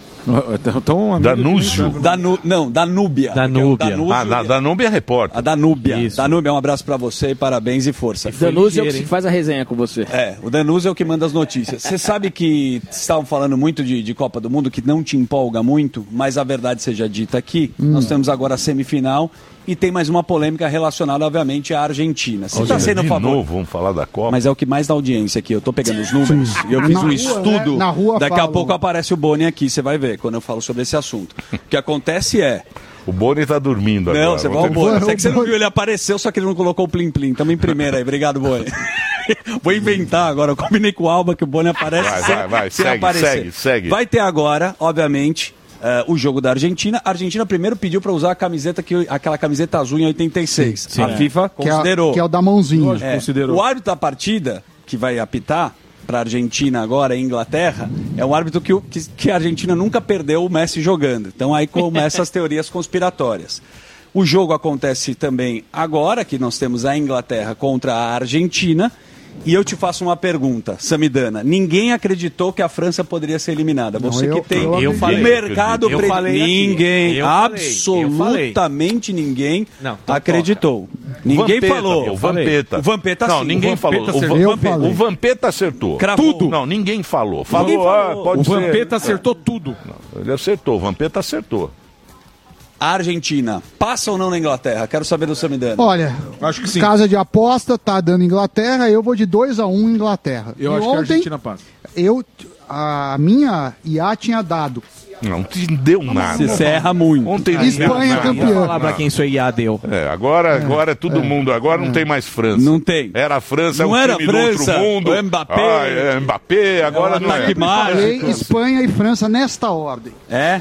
B: Então,
C: Danúzio.
E: Danu... Não, Danúbia.
C: Danúbia.
E: Danúzio
C: Ah, da, Danúbia é repórter.
E: A Danúbia. Danúbia, um abraço pra você e parabéns e força.
D: Danúzio é o que faz a resenha com você.
E: É, o Danúzio é o que manda as notícias. Você sabe que estavam falando muito de, de Copa do Mundo, que não te empolga muito, mas a verdade seja dita aqui,
A: Hum.
E: nós temos agora a semifinal e tem mais uma polêmica relacionada, obviamente, à Argentina. Você está
C: Olha,
E: sendo a
C: de
E: favor...
C: novo, vamos falar da Copa.
E: Mas é o que mais dá audiência aqui. Eu tô pegando os números
A: Sim.
E: e eu fiz
A: Na
E: um
A: rua,
E: estudo.
A: né? Na rua
E: Daqui a
A: falam.
E: pouco aparece o Boni aqui, você vai ver quando eu falo sobre esse assunto. O que acontece é.
C: O Boni tá dormindo agora.
E: Não, você vai ao
C: Vamos ter-
E: Boni. Sei que você não viu, ele apareceu, só que ele não colocou o Plim Plim. Tamo em primeira aí. Obrigado, Boni. Vou inventar agora. Eu combinei com o Alba que o Boni aparece
C: Vai,
E: sem,
C: vai, vai,
E: sem
C: segue,
E: aparecer.
C: segue, segue.
E: Vai ter agora, obviamente, eh, o jogo da Argentina. A Argentina primeiro pediu para usar a camiseta, que, aquela camiseta azul em oitenta e seis.
A: Sim.
E: A
A: É.
E: FIFA
A: Que é a-
E: considerou.
A: que é o da mãozinha.
E: É.
A: Considerou.
E: O árbitro da partida, que vai apitar para a Argentina agora e Inglaterra, é um árbitro que, o- que, que a Argentina nunca perdeu o Messi jogando. Então aí começam as teorias conspiratórias. O jogo acontece também agora, que nós temos a Inglaterra contra a Argentina. E eu te faço uma pergunta, Samidana. Ninguém acreditou que a França poderia ser eliminada.
A: Não,
E: Você
A: eu-
E: que tem
A: eu Eu
E: o
A: falei.
E: mercado...
F: Eu
E: pre-
F: falei aqui.
E: Ninguém,
F: Eu falei. Eu falei.
E: absolutamente ninguém
F: Não, então
E: acreditou. Ninguém
C: Vampeta,
E: falou.
C: O Vampeta.
E: O Vampeta
C: Não,
E: sim.
C: ninguém
E: O
C: falou.
E: Vampeta
C: O,
E: acertou.
C: Va-
E: Eu
C: Vampeta-
E: falei.
C: o Vampeta acertou.
E: Cravou.
C: Tudo. Não, ninguém falou. Falou,
E: Ninguém
C: ah,
E: falou.
C: pode
B: O
C: ser.
B: Vampeta acertou tudo.
C: Não, ele acertou, o Vampeta acertou.
E: A Argentina passa ou não na Inglaterra? Quero saber do Samidana.
A: Olha,
B: Acho que sim.
A: casa de aposta, tá dando Inglaterra, eu vou de dois a um Inglaterra.
B: Eu
A: E
B: acho que a
A: ontem,
B: Argentina passa.
A: Eu, a minha I A tinha dado.
C: Não te deu nada.
E: Você se erra muito.
C: Ontem
A: Espanha
C: não,
A: campeã.
F: Vou falar pra quem sua I A deu.
C: É, agora, agora é todo mundo. Agora não tem mais França.
E: Não tem.
C: Era a França,
E: Não
C: é um
E: era
C: time
E: França,
C: do outro mundo.
E: o Mbappé.
C: Ah, é, Mbappé, agora
E: É um
C: não é.
E: ataque mágico.
A: Falei Espanha e França nesta ordem.
E: É?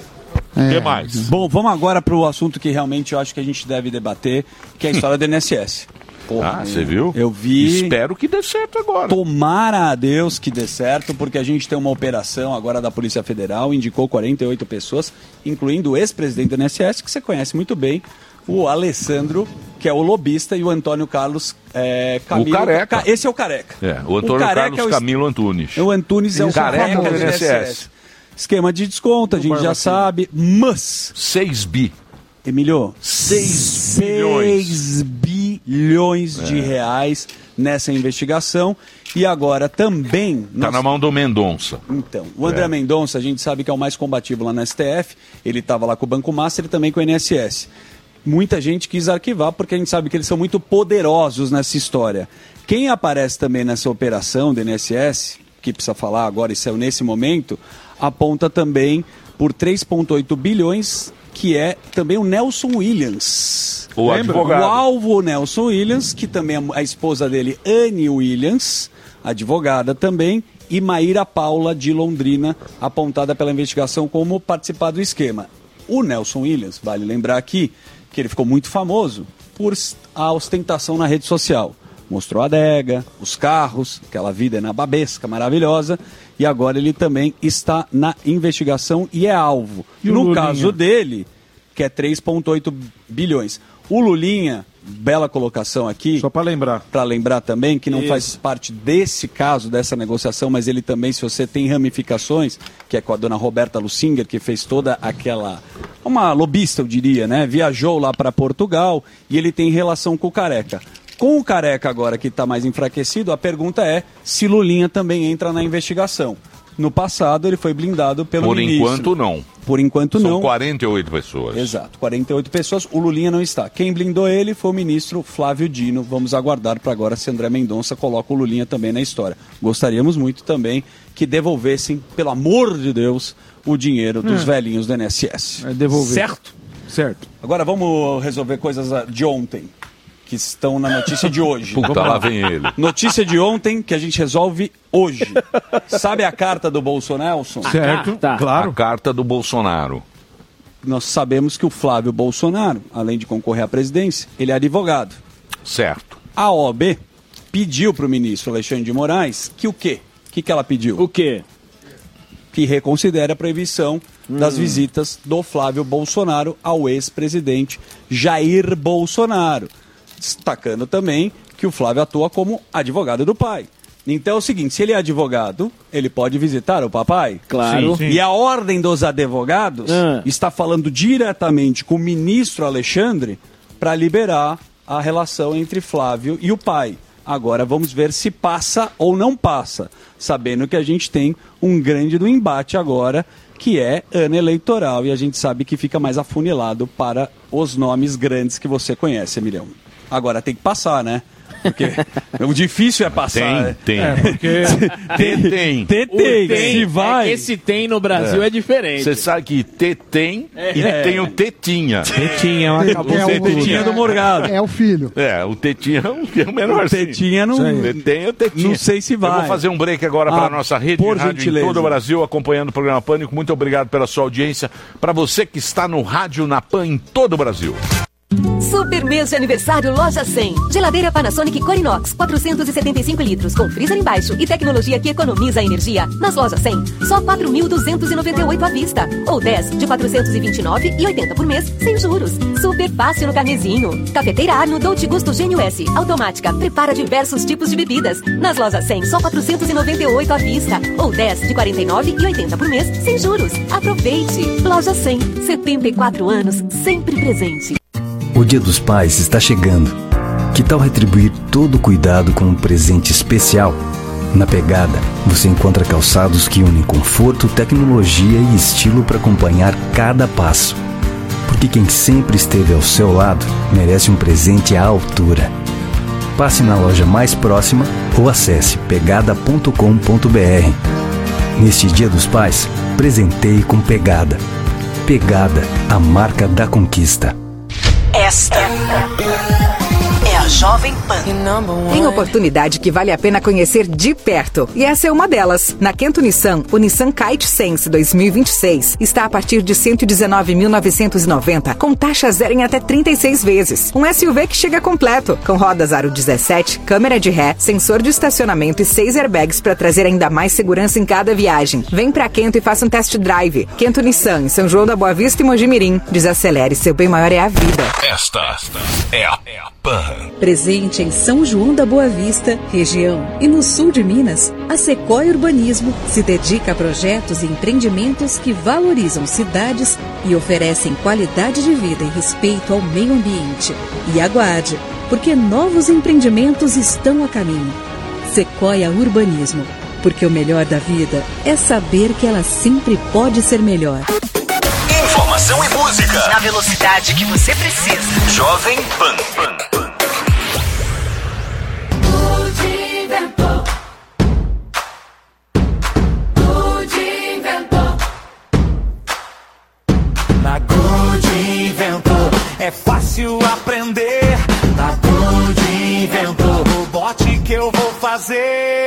C: O que mais?
E: Bom, vamos agora para o assunto que realmente eu acho que a gente deve debater, que é a história do I N S S.
C: Ah, você viu?
E: Eu vi.
C: Espero que dê certo agora.
E: Tomara a Deus que dê certo, porque a gente tem uma operação agora da Polícia Federal, indicou quarenta e oito pessoas, incluindo o ex-presidente do I N S S, que você conhece muito bem, o Alessandro, que é o lobista, e o Antônio Carlos é, Camilo.
C: O careca.
E: Ca- Esse é o careca.
C: É, o Antônio
E: careca
C: Carlos
E: é o-
C: Camilo Antunes.
E: O Antunes é o
C: Careca
E: careca
C: do
E: do
C: I N S S.
E: Esquema de desconto, a gente já sabe, mas...
C: seis bi.
E: Emílio,
C: seis
E: bilhões, bilhões de
C: É.
E: reais nessa investigação. E agora também...
C: Tá
E: nós-
C: na mão do Mendonça.
E: Então, o André
C: É.
E: Mendonça, a gente sabe que é o mais combativo lá na S T F. Ele estava lá com o Banco Master e também com o I N S S. Muita gente quis arquivar porque a gente sabe que eles são muito poderosos nessa história. Quem aparece também nessa operação do I N S S, que precisa falar agora e saiu nesse momento, aponta também por três vírgula oito bilhões, que é também o Nelson Williams.
C: O advogado.
E: O alvo Nelson Williams, que também é a esposa dele, Anne Williams, advogada também, e Maíra Paula, de Londrina, apontada pela investigação como participar do esquema. O Nelson Williams, vale lembrar aqui, que ele ficou muito famoso por a ostentação na rede social. Mostrou a adega, os carros, aquela vida babesca maravilhosa, e agora ele também está na investigação e é alvo.
B: E o
E: No
B: Lulinha?
E: caso dele, que é três vírgula oito bilhões. O Lulinha, bela colocação aqui.
B: Só para lembrar.
E: Para lembrar também que não
B: Isso.
E: faz parte desse caso, dessa negociação, mas ele também, se você tem ramificações, que é com a dona Roberta Lusinger, que fez toda aquela... Uma lobista, eu diria, né? Viajou lá para Portugal e ele tem relação com o Careca. Com o Careca agora que está mais enfraquecido, a pergunta é se Lulinha também entra na investigação. No passado ele foi blindado pelo
C: Por
E: ministro.
C: enquanto não.
E: Por enquanto
C: São
E: não.
C: quarenta e oito pessoas.
E: Exato, quarenta e oito pessoas, o Lulinha não está. Quem blindou ele foi o ministro Flávio Dino. Vamos aguardar para agora se André Mendonça coloca o Lulinha também na história. Gostaríamos muito também que devolvessem, pelo amor de Deus, o dinheiro dos
B: É.
E: velhinhos do I N S S.
B: É devolver.
E: Certo?
B: Certo.
E: Agora vamos resolver coisas ah, de ontem, que estão na notícia de hoje.
C: Puta, lá vem ele.
E: Notícia de ontem que a gente resolve hoje. Sabe a carta do Bolsonaro?
C: Certo, claro. A carta do Bolsonaro.
E: Nós sabemos que o Flávio Bolsonaro, além de concorrer à presidência, ele é advogado.
C: Certo.
E: A O A B pediu para o ministro Alexandre de Moraes que o quê? O que, que ela pediu?
D: O quê?
E: Que reconsidere a proibição
D: Hum.
E: das visitas do Flávio Bolsonaro ao ex-presidente Jair Bolsonaro. Destacando também que o Flávio atua como advogado do pai. Então é o seguinte, se ele é advogado, ele pode visitar o papai?
D: Claro. Sim, sim.
E: E a Ordem dos Advogados
D: Ah.
E: está falando diretamente com o ministro Alexandre para liberar a relação entre Flávio e o pai. Agora vamos ver se passa ou não passa, sabendo que a gente tem um grande do embate agora, que é ano eleitoral, e a gente sabe que fica mais afunilado para os nomes grandes que você conhece, Emilhão. Agora tem que passar, né? Porque o difícil é passar.
C: Tem,
E: né?
C: tem.
E: É,
C: porque... Tem, tem.
E: Tem, tem. Se vai...
D: É que esse tem no Brasil é, diferente.
C: Você sabe que T tem e
E: É.
C: tem o Tetinha.
B: Tetinha,
C: acabou.
A: É o
E: Tetinha do Morgado.
A: É o filho.
C: É, o Tetinha é o menor.
E: O Tetinha não...
C: Tem o Tetinha.
E: Não sei se vai.
C: Eu vou fazer um break agora para
E: Ah,
C: a nossa rede
E: por
C: de rádio
E: gentileza.
C: em todo o Brasil, acompanhando o programa Pânico. Muito obrigado pela sua audiência. Para você que está no rádio na Pan em todo o Brasil.
K: Super mês de aniversário Loja cem. Geladeira Panasonic Corinox, quatrocentos e setenta e cinco litros, com freezer embaixo e tecnologia que economiza energia. Nas Lojas cem, só quatro mil duzentos e noventa e oito à vista. Ou dez de quatrocentos e vinte e nove e oitenta por mês, sem juros. Super fácil no carnezinho. Cafeteira Arno Dolce Gusto Gênio S. Automática, prepara diversos tipos de bebidas. Nas Lojas cem, só quatrocentos e noventa e oito à vista. Ou dez de quarenta e nove e oitenta por mês, sem juros. Aproveite! Loja cem, setenta e quatro anos, sempre presente.
U: O Dia dos Pais está chegando. Que tal retribuir todo o cuidado com um presente especial? Na Pegada, você encontra calçados que unem conforto, tecnologia e estilo para acompanhar cada passo. Porque quem sempre esteve ao seu lado merece um presente à altura. Passe na loja mais próxima ou acesse pegada ponto com ponto br. Neste Dia dos Pais, presenteie com Pegada. Pegada, a marca da conquista.
K: Esta é a Jovem Pan.
M: Tem oportunidade que vale a pena conhecer de perto. E essa é uma delas. Na Kento Nissan, o Nissan Kite Sense dois mil e vinte e seis está a partir de cento e dezenove mil novecentos e noventa, com taxa zero em até trinta e seis vezes. Um S U V que chega completo, com rodas aro dezessete, câmera de ré, sensor de estacionamento e seis airbags para trazer ainda mais segurança em cada viagem. Vem pra Kento e faça um test drive. Kento Nissan, em São João da Boa Vista e Mojimirim. Desacelere, seu bem maior é a vida.
C: Esta é a Pan.
V: Presente em São João da Boa Vista, região e no sul de Minas, a Sequoia Urbanismo se dedica a projetos e empreendimentos que valorizam cidades e oferecem qualidade de vida e respeito ao meio ambiente. E aguarde, porque novos empreendimentos estão a caminho. Sequoia Urbanismo, porque o melhor da vida é saber que ela sempre pode ser melhor.
L: Informação e música.
P: Na velocidade que você precisa.
L: Jovem Pan.
R: Na Good Inventor é fácil aprender. Na Good Inventor, o bote que eu vou fazer.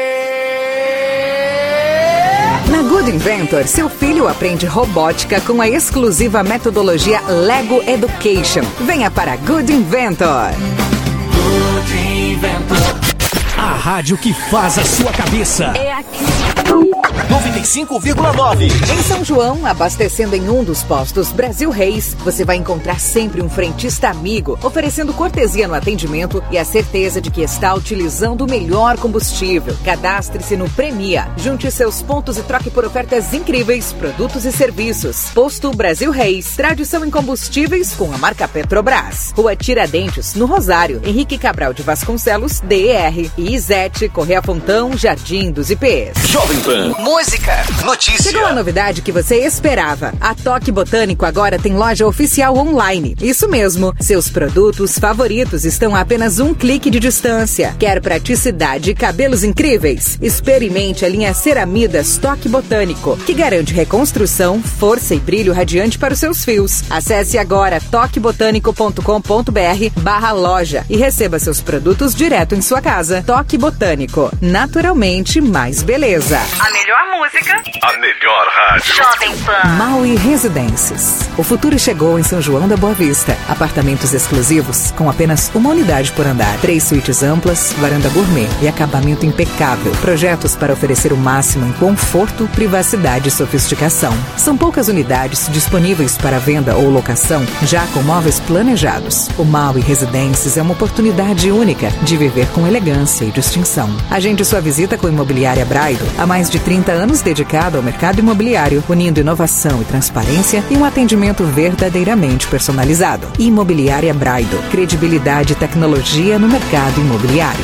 M: Na Good Inventor, seu filho aprende robótica com a exclusiva metodologia Lego Education. Venha para Good Inventor.
R: Good Inventor.
N: A rádio que faz a sua cabeça.
K: É aqui.
L: noventa e cinco vírgula nove.
M: Em São João, abastecendo em um dos postos Brasil Reis, você vai encontrar sempre um frentista amigo, oferecendo cortesia no atendimento e a certeza de que está utilizando o melhor combustível. Cadastre-se no Premia, junte seus pontos e troque por ofertas incríveis, produtos e serviços. Posto Brasil Reis, tradição em combustíveis com a marca Petrobras. Rua Tiradentes, no Rosário, Henrique Cabral de Vasconcelos, D E R. E Izete, Correia Fontão, Jardim dos Ipês.
L: Jovem Pan. Música. Notícia.
M: Chegou a novidade que você esperava. A Toque Botânico agora tem loja oficial online. Isso mesmo. Seus produtos favoritos estão a apenas um clique de distância. Quer praticidade e cabelos incríveis? Experimente a linha Ceramidas Toque Botânico, que garante reconstrução, força e brilho radiante para os seus fios. Acesse agora toque botânico ponto com ponto b r barra loja e receba seus produtos direto em sua casa. Toque Botânico. Naturalmente mais beleza.
P: A melhor música.
Q: A melhor rádio.
P: Jovem Pan.
M: Maui Residências. O futuro chegou em São João da Boa Vista. Apartamentos exclusivos com apenas uma unidade por andar. Três suítes amplas, varanda gourmet e acabamento impecável. Projetos para oferecer o máximo em conforto, privacidade e sofisticação. São poucas unidades disponíveis para venda ou locação, já com móveis planejados. O Maui Residências é uma oportunidade única de viver com elegância e distinção. Agende sua visita com a Imobiliária Braido. Há mais de trinta anos dedicado ao mercado imobiliário, unindo inovação e transparência e um atendimento verdadeiramente personalizado. Imobiliária Braido. Credibilidade e tecnologia no mercado imobiliário.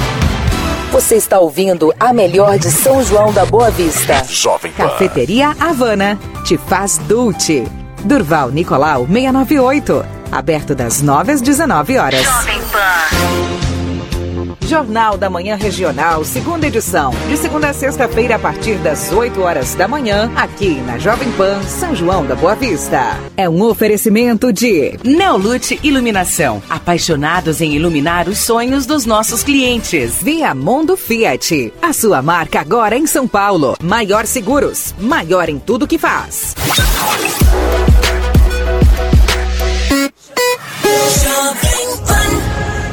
M: Você está ouvindo a melhor de São João da Boa Vista.
L: Jovem Pan.
M: Cafeteria Havana. Te faz Dulce. Durval Nicolau seiscentos e noventa e oito. Aberto das nove às dezenove horas.
P: Jovem Pan.
M: Jornal da Manhã Regional, segunda edição. De segunda a sexta-feira, a partir das oito horas da manhã, aqui na Jovem Pan, São João da Boa Vista. É um oferecimento de
G: Neolute Iluminação. Apaixonados em iluminar os sonhos dos nossos clientes.
M: Viamondo Fiat. A sua marca agora em São Paulo. Maior Seguros. Maior em tudo que faz.
R: Jovem Pan.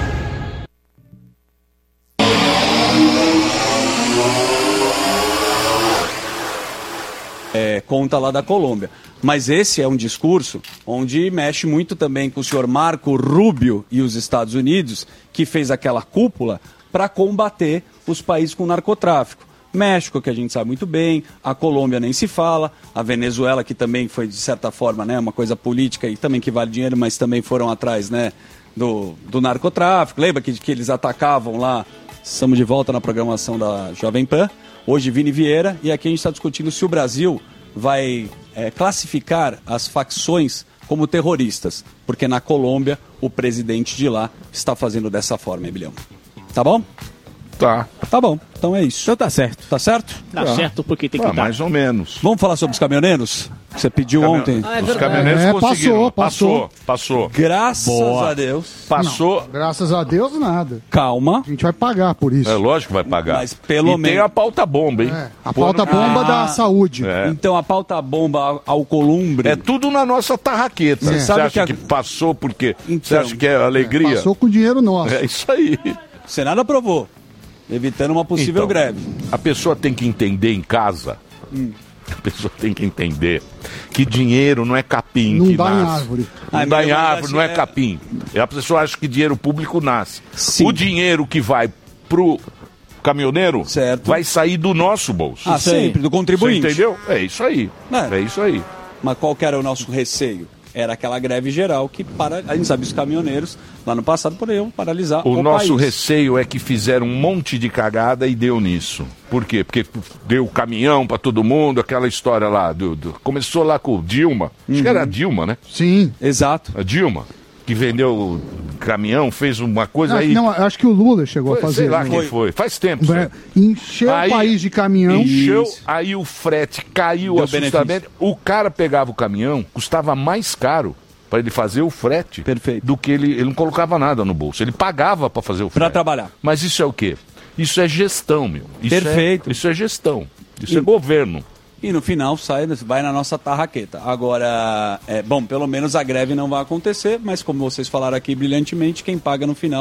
E: É, conta lá da Colômbia. Mas esse é um discurso onde mexe muito também com o senhor Marco Rubio e os Estados Unidos, que fez aquela cúpula para combater os países com narcotráfico. México, que a gente sabe muito bem, a Colômbia nem se fala, a Venezuela, que também foi, de certa forma, né, uma coisa política e também que vale dinheiro, mas também foram atrás, né, do, do narcotráfico. Lembra que, que eles atacavam lá? Estamos de volta na programação da Jovem Pan. Hoje, Vini Vieira, e aqui a gente está discutindo se o Brasil vai é, classificar as facções como terroristas, porque na Colômbia o presidente de lá está fazendo dessa forma, Emilhão. Tá bom?
C: Tá.
E: Tá bom, então é isso.
D: Então tá certo.
E: Tá certo?
D: Tá ah. certo, porque tem que
C: ah,
D: dar.
C: Mais ou menos.
E: Vamos falar sobre os caminhoneiros? Você pediu
C: Caminhão...
E: ontem.
D: Ah, é
C: os caminhoneiros
A: é,
C: conseguiram.
A: passou, passou.
C: Passou, passou.
E: Graças
C: Boa.
E: a Deus.
C: Passou.
A: Não, graças a Deus, nada.
E: Calma.
A: A gente vai pagar por isso.
C: É lógico que vai pagar.
E: Mas pelo
C: e
E: menos...
C: tem a pauta bomba, hein?
A: É, a pauta bomba ah, da saúde.
C: É.
E: Então a pauta bomba ao columbre.
C: É tudo na nossa tarraqueta.
A: É.
C: Você
E: Sabe
C: acha
E: que,
C: que,
E: a...
C: passou porque...
E: Então,
C: Você acha que é alegria?
A: É, passou com dinheiro nosso.
C: É isso aí.
E: O Senado aprovou. Evitando uma possível
C: então,
E: greve.
C: A pessoa tem que entender em casa, hum. a pessoa tem que entender que dinheiro não é capim
A: não
C: que
A: dá
C: nasce.
A: Em árvore.
C: Não
E: ah,
C: dá em árvore,
E: assim
C: não é,
E: é
C: capim. A pessoa acha que dinheiro público nasce.
E: Sim.
C: O dinheiro que vai pro caminhoneiro
E: certo.
C: vai sair do nosso bolso.
E: Ah, sempre, do contribuinte.
C: Você entendeu? É isso aí. É. é isso aí.
E: Mas qual que era o nosso receio? Era aquela greve geral que, para, a gente sabe, os caminhoneiros, lá no passado, poderiam paralisar o,
C: o nosso
E: país.
C: receio é que fizeram um monte de cagada e deu nisso. Por quê? Porque deu caminhão para todo mundo, aquela história lá. Do, do... Começou lá com o Dilma. Uhum. Acho que era a Dilma, né?
A: Sim.
E: Exato.
C: A Dilma, que vendeu caminhão, fez uma coisa
A: não,
C: aí...
A: Não, acho que o Lula chegou
C: foi,
A: a fazer.
C: Sei lá
A: né?
C: quem foi. Faz tempo.
A: É, encheu aí, o país de caminhão.
C: Encheu,
A: Isso.
C: aí o frete caiu
E: Deu
C: assustadamente.
E: benefício.
C: O cara pegava o caminhão, custava mais caro para ele fazer o frete.
E: Perfeito.
C: Do que ele... Ele não colocava nada no bolso. Ele pagava para fazer o frete.
E: Para trabalhar.
C: Mas isso é o quê? Isso é gestão, meu. Isso
E: Perfeito.
C: É, isso é gestão. Isso
E: e,
C: é governo.
E: E no final sai, vai na nossa tarraqueta. Agora, é, bom, pelo menos a greve não vai acontecer, mas como vocês falaram aqui brilhantemente, quem paga no final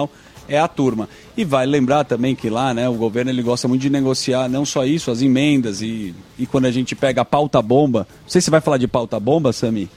E: é a turma. E vale lembrar também que lá, né, o governo ele gosta muito de negociar não só isso, as emendas e, e quando a gente pega a pauta-bomba. Não sei se você vai falar de pauta-bomba, Sami.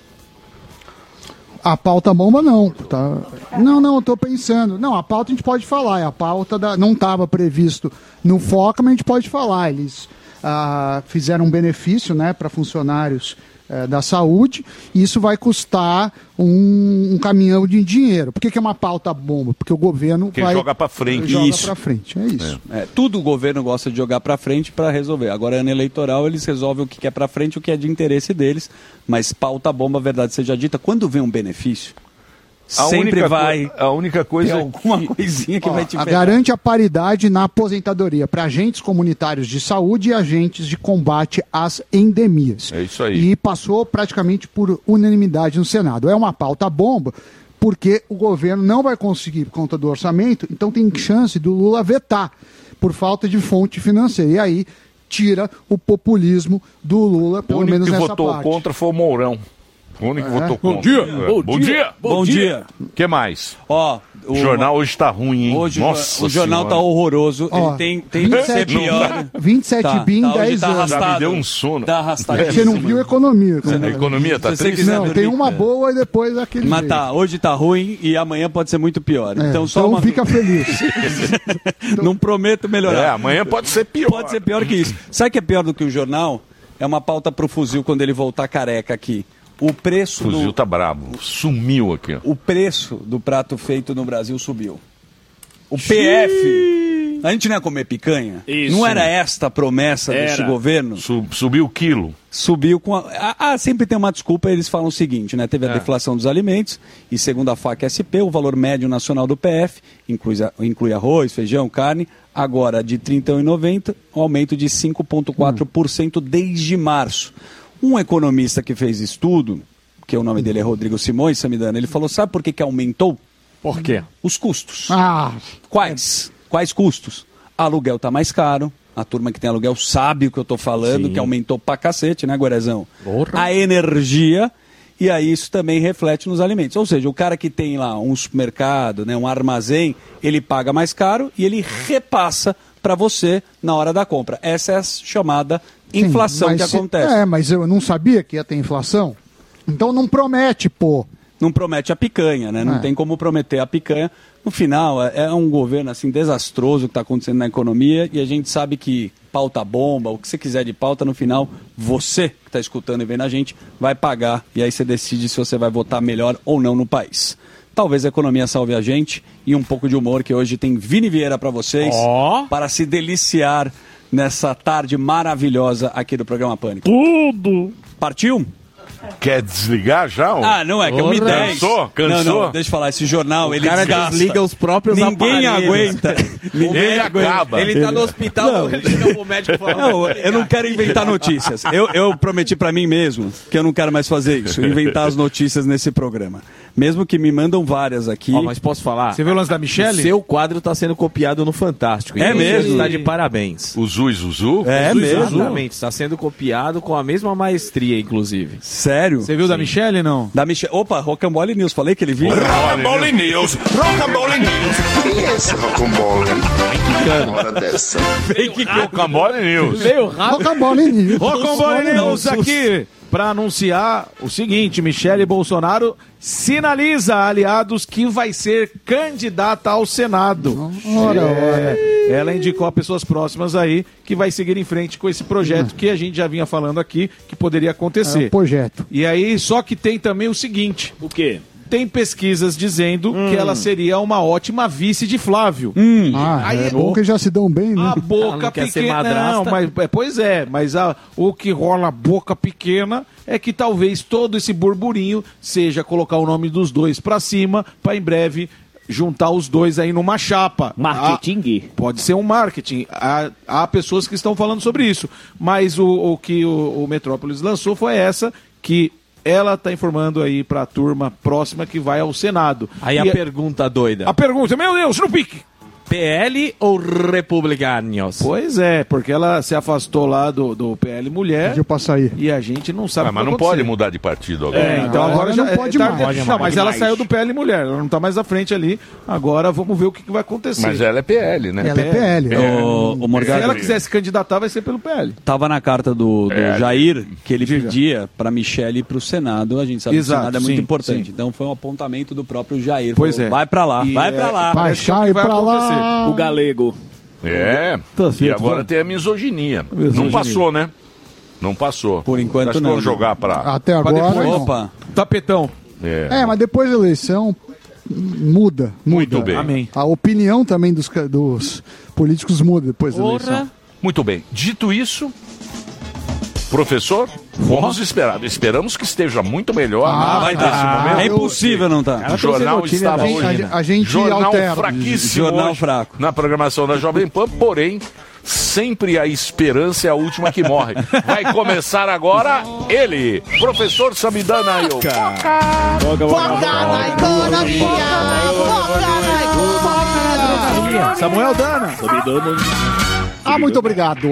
A: A pauta bomba não, tá? Não, não, eu tô pensando. Não, a pauta a gente pode falar, é a pauta da... não estava previsto no Foca, mas a gente pode falar. Eles ah, fizeram um benefício, né, para funcionários eh, da saúde, e isso vai custar um, um caminhão de dinheiro. Por que, que é uma pauta bomba? Porque o governo
C: Porque
A: vai...
C: joga para frente.
A: Joga
E: Isso.
A: para frente, é isso.
E: É. É, tudo o governo gosta de jogar para frente para resolver. Agora, ano eleitoral, eles resolvem o que é para frente, o que é de interesse deles. Mas pauta bomba, a verdade seja dita, quando vem um benefício,
C: A
E: sempre
C: única
E: vai...
C: co- a única coisa
E: tem alguma
C: que-
E: coisinha que
A: Ó,
E: vai te
A: a
E: ferrar.
A: garante a paridade na aposentadoria para agentes comunitários de saúde e agentes de combate às endemias.
C: É isso aí.
A: E passou praticamente por unanimidade no Senado. É uma pauta bomba, porque o governo não vai conseguir por conta do orçamento, então tem chance do Lula vetar por falta de fonte financeira. E aí tira o populismo do Lula,
C: O
A: pelo
C: único
A: menos
C: que
A: nessa
C: votou
A: parte.
C: contra foi o Mourão. O único que
A: É.
C: votou
A: Bom
C: contra.
A: dia,
C: É.
A: bom
C: Bom
A: dia,
C: dia.
E: bom dia.
C: O que mais?
E: Ó,
C: o jornal hoje tá ruim, hein?
E: Hoje
C: Nossa
E: o jornal
C: Senhora.
E: tá horroroso.
A: Ó,
E: Ele tem, tem que ser
A: vinte e sete
E: pior.
A: vinte e sete
E: Tá,
A: bi em
E: tá, hoje
A: dez
E: tá
A: anos.
E: arrastado.
C: Já me deu um sono.
E: Tá arrastado.
A: Você não viu a economia.
C: A economia tá
E: Se você
C: triste?
E: quiser
A: Não,
E: dormir,
A: tem uma
E: é.
A: boa e depois aquele
E: Mas
A: jeito.
E: tá, hoje tá ruim e amanhã pode ser muito pior.
A: É,
E: então só
A: então
E: uma...
A: fica feliz.
E: Não prometo melhorar.
C: É, amanhã pode ser pior.
E: Pode ser pior que isso. Sabe o que é pior do que o jornal? É uma pauta pro fuzil quando ele voltar careca aqui. O preço
C: O fuzil
E: do,
C: tá brabo. Sumiu aqui. ó.
E: o preço do prato feito no Brasil subiu. O P F, a gente não ia comer picanha?
C: Isso.
E: Não era esta a promessa
C: Era.
E: deste governo?
C: Su- subiu o quilo.
E: Subiu com a... Ah, ah, sempre tem uma desculpa, eles falam o seguinte, né? Teve a
C: É.
E: deflação dos alimentos e segundo a F A C S P, o valor médio nacional do P F, inclui, a- inclui arroz, feijão, carne, agora de trinta e um reais e noventa centavos, um aumento de cinco vírgula quatro por cento desde março. Um economista que fez estudo, que o nome dele é Rodrigo Simões, Samidana, ele falou, sabe por que, que aumentou?
F: Por quê?
E: Os custos.
A: Ah,
E: Quais? Quais custos? Aluguel tá mais caro. A turma que tem aluguel sabe o que eu tô falando,
F: Sim.
E: que aumentou pra cacete, né, Guarezão? A energia, e aí isso também reflete nos alimentos. Ou seja, o cara que tem lá um supermercado, né, um armazém, ele paga mais caro e ele repassa para você na hora da compra. Essa é a chamada inflação
A: Sim,
E: que
A: mas se-
E: acontece.
A: É, mas eu não sabia que ia ter inflação. Então não promete, pô.
E: Não promete a picanha, né? Não
A: É.
E: tem como prometer a picanha. No final, é, é um governo assim desastroso que está acontecendo na economia e a gente sabe que pauta bomba, o que você quiser de pauta, no final, você que está escutando e vendo a gente vai pagar e aí você decide se você vai votar melhor ou não no país. Talvez a economia salve a gente e um pouco de humor, que hoje tem Vini Vieira para vocês,
F: Ó.
E: para se deliciar nessa tarde maravilhosa aqui do programa Pânico.
F: Tudo!
E: Partiu?
C: Quer desligar já? ó?
E: Ah, não, é que é uma
C: Porra.
E: ideia.
C: Cansou? Cansou?
E: Não, não, deixa eu falar, esse jornal,
F: O
E: ele
F: cara
E: desgasta.
F: desliga os próprios
E: Ninguém
F: aparelhos.
E: aguenta. Ninguém
C: Ele
E: aguenta.
C: acaba.
F: Ele tá no hospital,
E: Não.
F: ele chama o médico e fala...
E: Não, eu não quero inventar notícias. Eu, eu prometi pra mim mesmo que eu não quero mais fazer isso, inventar as notícias nesse programa. Mesmo que me mandam várias aqui.
F: Ó, mas posso falar?
B: Você viu o lance da Michelle?
F: O seu quadro tá sendo copiado no Fantástico.
E: É
F: Então,
E: mesmo?
F: Você está de parabéns.
C: O Zu e Zuzu?
E: É
F: Zuzu,
E: mesmo?
F: Exatamente, está sendo copiado com a mesma maestria, inclusive.
E: Sério?
B: Você viu da Michelle, não?
E: Da Michelle. Opa, Rocambole News, falei que ele viu.
C: Rocambole News! Rocambole News!
I: Quem é esse Rocambole? Uma hora dessa.
E: Fake
C: Rocambole News!
F: Veio rápido.
A: Rocambole News.
B: Rocambole
E: Não,
B: News
E: sus-
B: aqui para anunciar o seguinte: Michele Bolsonaro sinaliza a aliados que vai ser candidata ao Senado.
A: Ora, ora.
B: É, ela indicou a pessoas próximas aí que vai seguir em frente com esse projeto que a gente já vinha falando aqui que poderia
A: É
B: acontecer.
A: um projeto.
B: E aí, só que tem também o seguinte:
F: O quê?
B: tem pesquisas dizendo que ela seria uma ótima vice de Flávio.
A: Ah,
B: Aí-
A: é bom que já se dão bem, né?
B: A
F: Ela
B: boca
F: não quer ser
B: pequena.
F: madrasta?
B: Não, mas, é, pois é, mas a, o que rola a boca pequena é que talvez todo esse burburinho seja colocar o nome dos dois pra cima, pra em breve juntar os dois aí numa chapa.
D: Marketing.
B: Ah, pode ser um marketing. Há, há pessoas que estão falando sobre isso. Mas o, o que o, o Metrópolis lançou foi essa, que ela está informando aí para a turma próxima que vai ao Senado.
F: Aí
B: E
F: a pergunta doida.
B: a pergunta, meu Deus, no pique.
F: P L ou Republicanos?
B: Pois é, porque ela se afastou lá do, do P L Mulher.
A: Pediu pra sair.
B: E a gente não sabe
C: Ah, mas
B: o que
C: não
B: vai acontecer.
C: pode mudar de partido agora.
B: É, então agora,
A: Agora
B: já
A: não
B: é
A: pode
B: tarde-
A: mais.
B: Não, mas ela saiu do P L Mulher, ela não tá mais à frente ali. Agora vamos ver o que, que vai acontecer.
C: Mas ela é P L, né?
A: Ela é P L.
E: Ô, ô, Morgado,
B: Se ela quiser se candidatar, vai ser pelo P L.
E: Tava na carta do, do
C: É.
E: Jair que ele pedia para Michele ir para o Senado. A gente sabe
B: Exato,
E: que o Senado é muito
B: sim,
E: importante.
B: sim.
E: Então foi um apontamento do próprio Jair.
B: Pois
E: Falou,
B: é.
E: Vai para lá,
B: E
E: vai
B: é-
E: para lá.
A: Vai,
B: Parece que é o que
A: sai
B: vai
A: pra
B: acontecer.
A: lá.
D: O galego.
C: É.
B: Tá
C: E
B: certo,
C: agora
B: vamos.
C: tem a misoginia.
B: Misoginia.
C: Não passou, né? Não passou.
E: Por enquanto
C: Acho que
E: não.
C: vão jogar pra...
A: Até
B: Pra
A: agora.
B: depois.
A: não.
E: Opa,
B: Tapetão.
C: É.
A: É, mas depois da eleição muda. muda.
C: Muito bem.
B: Amém.
A: A opinião também dos, ca- dos políticos muda depois da eleição.
C: Muito bem. Dito isso, professor, vamos esperar. Esperamos que esteja muito melhor.
A: Ah,
C: nesse
A: tá.
C: momento.
E: é impossível não tá.
C: O jornal estava
A: A gente-
C: hoje.
A: a gente
C: jornal
A: altera.
C: fraquíssimo
E: Jornal
C: hoje
E: fraco.
C: na programação da Jovem Pan, porém, sempre a esperança é a última que morre. Vai começar agora ele, professor Samidana Ayoka.
B: Samuel Dana.
A: Ah, muito obrigado.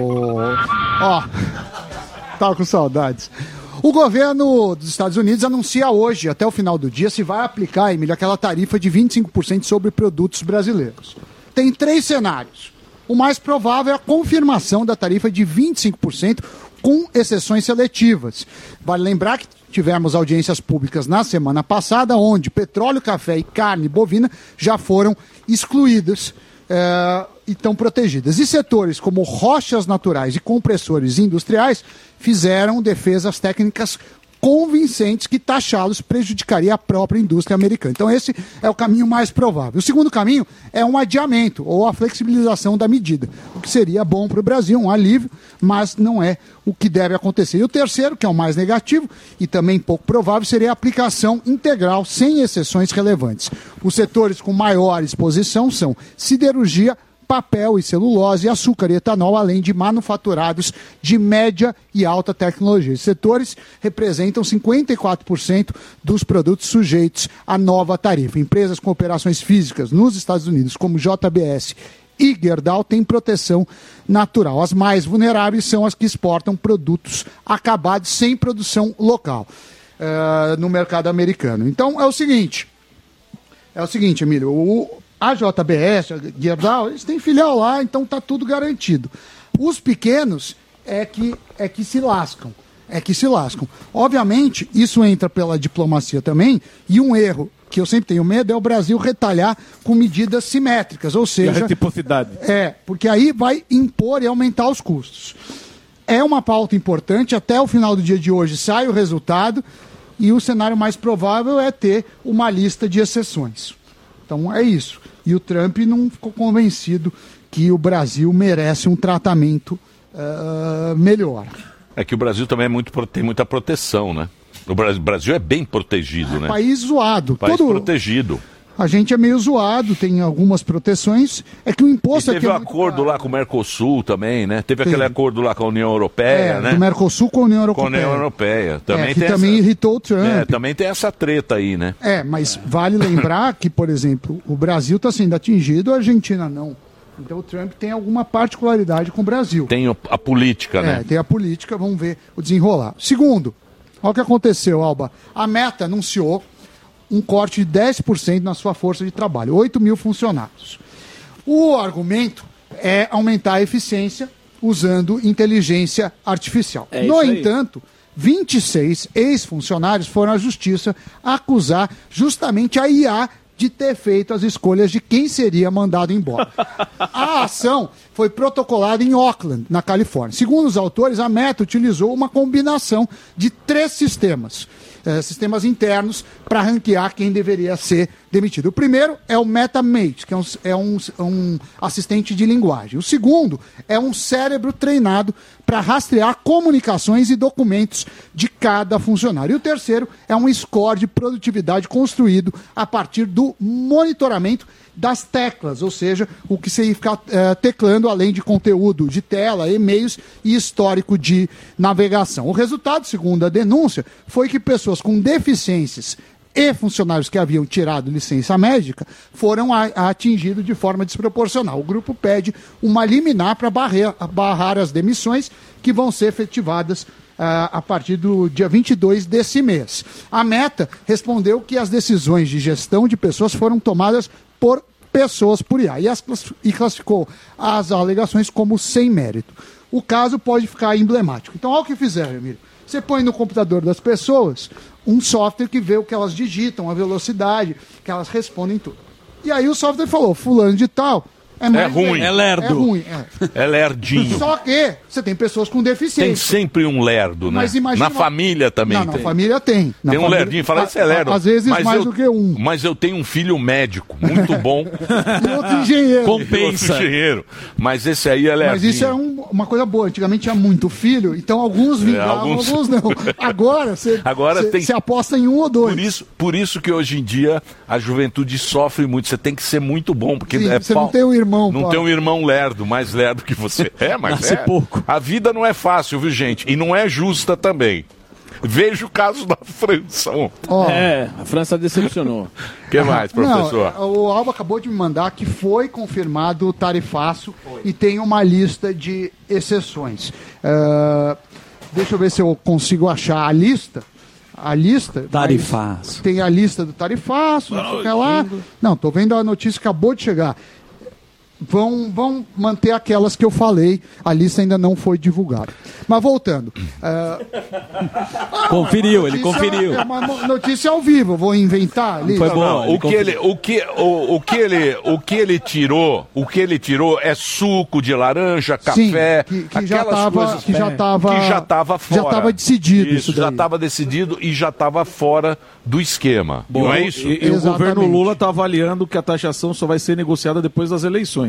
A: Ó, tava com saudades. O governo dos Estados Unidos anuncia hoje, até o final do dia, se vai aplicar, Emílio, aquela tarifa de vinte e cinco por cento sobre produtos brasileiros. Tem três cenários. O mais provável é a confirmação da tarifa de vinte e cinco por cento, com exceções seletivas. Vale lembrar que tivemos audiências públicas na semana passada, onde petróleo, café e carne bovina já foram excluídas eh, e estão protegidas. E setores como rochas naturais e compressores industriais fizeram defesas técnicas convincentes que taxá-los prejudicaria a própria indústria americana. Então esse é o caminho mais provável. O segundo caminho é um adiamento ou a flexibilização da medida, o que seria bom para o Brasil, um alívio, mas não é o que deve acontecer. E o terceiro, que é o mais negativo e também pouco provável, seria a aplicação integral, sem exceções relevantes. Os setores com maior exposição são siderurgia, papel e celulose, açúcar e etanol, além de manufaturados de média e alta tecnologia. Esses setores representam cinquenta e quatro por cento dos produtos sujeitos à nova tarifa. Empresas com operações físicas nos Estados Unidos, como J B S e Gerdau, têm proteção natural. As mais vulneráveis são as que exportam produtos acabados sem produção local uh, no mercado americano. Então é o seguinte, é o seguinte, Emílio, o a J B S, a Gerdau, eles têm filial lá, então está tudo garantido. Os pequenos é que, é que se lascam, é que se lascam. Obviamente, isso entra pela diplomacia também, e um erro que eu sempre tenho medo é o Brasil retalhar com medidas simétricas, ou
B: E a
A: seja...
B: reciprocidade.
A: É, porque aí vai impor e aumentar os custos. É uma pauta importante, até o final do dia de hoje sai o resultado, e o cenário mais provável é ter uma lista de exceções. Então é isso. E o Trump não ficou convencido que o Brasil merece um tratamento uh, melhor.
C: É que o Brasil também é muito, pro- tem muita proteção, né? O Brasil, Brasil é bem protegido, né?
A: País zoado.
C: País
A: Todo,
C: protegido.
A: a gente é meio zoado, tem algumas proteções. É que o
C: E
A: imposto
C: teve
A: aqui
C: um
A: é muito
C: acordo lá com o Mercosul também, né? Teve
A: Teve.
C: aquele acordo lá com a União Europeia,
A: é,
C: né?
A: do Mercosul com a União
C: Com a
A: Europeia.
C: União Europeia. Também
A: é, que
C: tem
A: também
C: essa...
A: irritou o Trump.
C: É, também tem essa treta aí, né?
A: É, mas vale lembrar que, por exemplo, o Brasil está sendo atingido, a Argentina não. Então o Trump tem alguma particularidade com o Brasil.
C: Tem o- a política,
A: É,
C: né?
A: tem a política, vamos ver o desenrolar. Segundo, olha o que aconteceu, Alba. A Meta anunciou um corte de dez por cento na sua força de trabalho, oito mil funcionários. O argumento é aumentar a eficiência usando inteligência artificial.
D: É
A: No
D: isso aí.
A: entanto, vinte e seis ex-funcionários foram à justiça acusar justamente a I A de ter feito as escolhas de quem seria mandado embora. A ação foi protocolada em Oakland, na Califórnia. Segundo os autores, a Meta utilizou uma combinação de três sistemas, eh, sistemas internos, para ranquear quem deveria ser demitido. O primeiro é o MetaMate, que é um, é um, um assistente de linguagem. O segundo é um cérebro treinado para rastrear comunicações e documentos de cada funcionário. E o terceiro é um score de produtividade construído a partir do monitoramento das teclas, ou seja, o que você ficar eh, teclando além de conteúdo de tela, e-mails e histórico de navegação. O resultado, segundo a denúncia, foi que pessoas com deficiências e funcionários que haviam tirado licença médica foram a, a atingidos de forma desproporcional. O grupo pede uma liminar para barrar as demissões que vão ser efetivadas uh, a partir do dia vinte e dois desse mês. A Meta respondeu que as decisões de gestão de pessoas foram tomadas por pessoas por I A e, as, e classificou as alegações como sem mérito. O caso pode ficar emblemático. Então, olha o que fizeram, Emílio. Você põe no computador das pessoas um software que vê o que elas digitam, a velocidade, que elas respondem tudo. E aí o software falou, fulano de tal... É, mais
C: é ruim.
A: É lerdo. É ruim, é.
C: É lerdinho.
A: Só que você tem pessoas com deficiência.
C: Tem sempre um lerdo, né?
A: Mas imagina...
C: Na família também
A: não,
C: tem.
A: Na família tem. Na
C: tem um
A: família...
C: lerdinho, fala, isso é lerdo.
A: Às vezes
C: mas
A: mais
C: eu,
A: do que um.
C: Mas eu tenho um filho médico, muito bom.
A: E outro engenheiro.
C: Compensa. Outro engenheiro. Mas esse aí é lerdinho.
A: Mas isso é um, uma coisa boa. Antigamente tinha muito filho, então alguns vingavam, é, alguns... alguns não. Agora você
C: Agora tem...
A: aposta em um ou dois.
C: Por isso, por isso que hoje em dia a juventude sofre muito. Você tem que ser muito bom. Porque
A: Sim,
C: é
A: você
C: pau...
A: não tem um irmão.
C: Não
A: pô.
C: tem um irmão lerdo, mais lerdo que você. É, mas
D: Nasce
C: é.
D: pouco.
C: A vida não é fácil, viu, gente? E não é justa também. Veja o caso da França.
D: Oh. É, a França decepcionou.
C: O que mais, professor?
A: Não, o Alba acabou de me mandar que foi confirmado o tarifaço foi. E tem uma lista de exceções. Uh, deixa eu ver se eu consigo achar a lista. A lista...
E: Tarifaço.
A: Tem a lista do tarifaço, não sei o que lá. Não, estou vendo a notícia que acabou de chegar. Vão, vão manter aquelas que eu falei, a lista ainda não foi divulgada. Mas voltando. Uh...
E: Conferiu, ele conferiu.
A: É uma notícia ao vivo, eu vou inventar ali.
C: Foi bom, não, o, que ele, o, que, o, o, que ele, o que ele tirou, o que ele tirou é suco de laranja, café,
A: Sim, que, que
C: aquelas
A: já tava,
C: coisas
A: que já estava
C: que já estava fora.
A: Já estava decidido
C: isso,
A: isso
C: já estava decidido e já estava fora do esquema.
B: Bom,
C: não é isso?
B: E, e o governo Lula está avaliando que a taxação só vai ser negociada depois das eleições.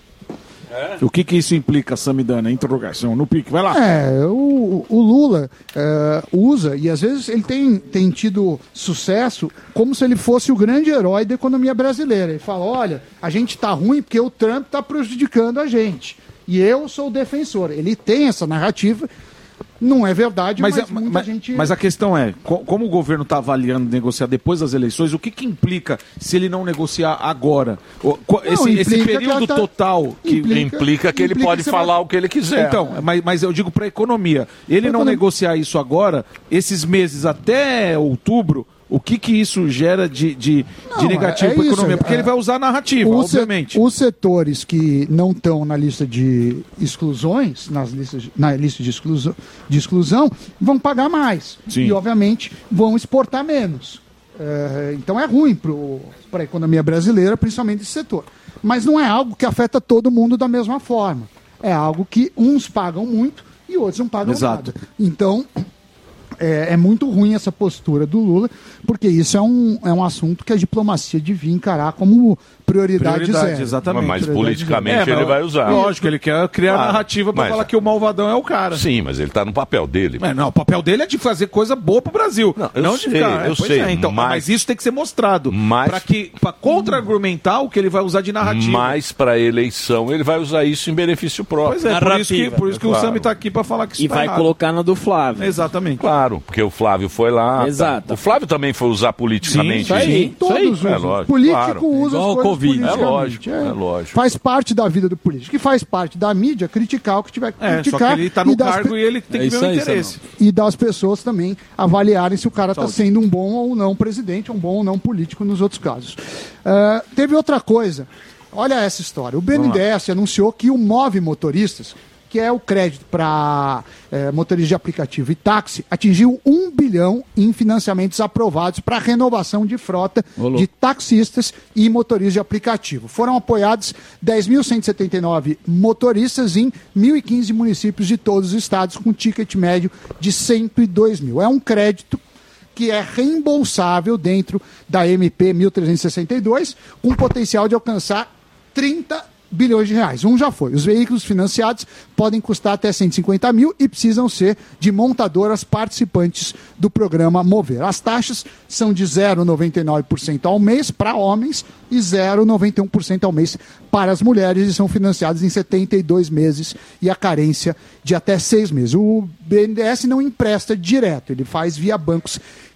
B: É? O que que isso implica, Samidana? Interrogação no pique, vai lá.
A: É, o, o Lula uh, usa, e às vezes ele tem, tem tido sucesso como se ele fosse o grande herói da economia brasileira. Ele fala, olha, a gente tá ruim porque o Trump tá prejudicando a gente. E eu sou o defensor. Ele tem essa narrativa. Não é verdade, mas, mas, muita
B: mas,
A: gente...
B: mas a questão é, co como o governo está avaliando negociar depois das eleições, o que, que implica se ele não negociar agora? O, não, esse, esse período tá... total...
C: Que... Implica, implica que ele implica pode que falar vai... o que ele quiser.
B: Então, mas, mas eu digo para a economia, ele não negociar isso agora, esses meses até outubro, o que que isso gera de, de, não, de negativo é para a economia? Porque é, ele vai usar a narrativa, obviamente.
A: Se, os setores que não estão na lista de exclusões, nas listas, na lista de exclusão, de exclusão, vão pagar mais. Sim. E, obviamente, vão exportar menos. É, então é ruim para a economia brasileira, principalmente esse setor. Mas não é algo que afeta todo mundo da mesma forma. É algo que uns pagam muito e outros não pagam
B: Exato.
A: nada. Então... É, é muito ruim essa postura do Lula, porque isso é um, é um assunto que a diplomacia devia encarar como prioridade,
B: prioridade
A: zero.
B: Exatamente.
C: Mas politicamente é, ele
B: mas,
C: vai usar.
B: Lógico, ele quer criar claro, narrativa para falar que o malvadão é o cara.
C: Sim, mas ele está no papel dele.
B: Mas não, o papel dele é de fazer coisa boa pro Brasil. Não,
C: eu
B: não
C: sei,
B: de ficar.
C: eu
B: é,
C: sei.
B: É, então,
C: mas,
B: mas isso tem que ser mostrado. Para que para contra-argumentar o que ele vai usar de narrativa.
C: Mas para a eleição ele vai usar isso em benefício próprio.
B: Pois é, por isso que, por isso que é, o claro. Sami está aqui para falar que isso
D: E
B: tá
D: vai
B: errado.
D: Colocar na do Flávio.
B: Exatamente.
C: Claro, porque o Flávio foi lá.
D: Exato.
C: Tá. O Flávio também foi usar politicamente.
A: Sim, isso aí.
C: Sim,
A: todos
C: isso aí.
A: usam.
C: É lógico,
A: político
C: claro.
A: usa
C: Igual
A: as coisas
C: COVID. É
A: lógico,
C: é. é lógico.
A: Faz parte da vida do político. E faz parte da mídia criticar o que tiver que
B: é,
A: criticar.
B: Só que ele está no
A: e
B: cargo
A: pe...
B: e ele tem é que ver o
A: aí,
B: interesse.
A: E das pessoas também avaliarem se o cara está sendo um bom ou não presidente, um bom ou não político nos outros casos. Uh, teve outra coisa. Olha essa história. O B N D E S anunciou que o Move Motoristas, que é o crédito para é, motoristas de aplicativo e táxi, atingiu um bilhão em financiamentos aprovados para renovação de frota Olô. de taxistas e motoristas de aplicativo. Foram apoiados dez mil cento e setenta e nove motoristas em mil e quinze municípios de todos os estados, com ticket médio de cento e dois mil. É um crédito que é reembolsável dentro da M P mil trezentos e sessenta e dois, com potencial de alcançar trinta bilhões de reais. Um já foi. Os veículos financiados podem custar até cento e cinquenta mil e precisam ser de montadoras participantes do programa Mover. As taxas são de zero vírgula noventa e nove por cento ao mês para homens e zero vírgula noventa e um por cento ao mês para as mulheres e são financiados em setenta e dois meses e a carência de até seis meses. O B N D E S não empresta direto, ele faz via bancos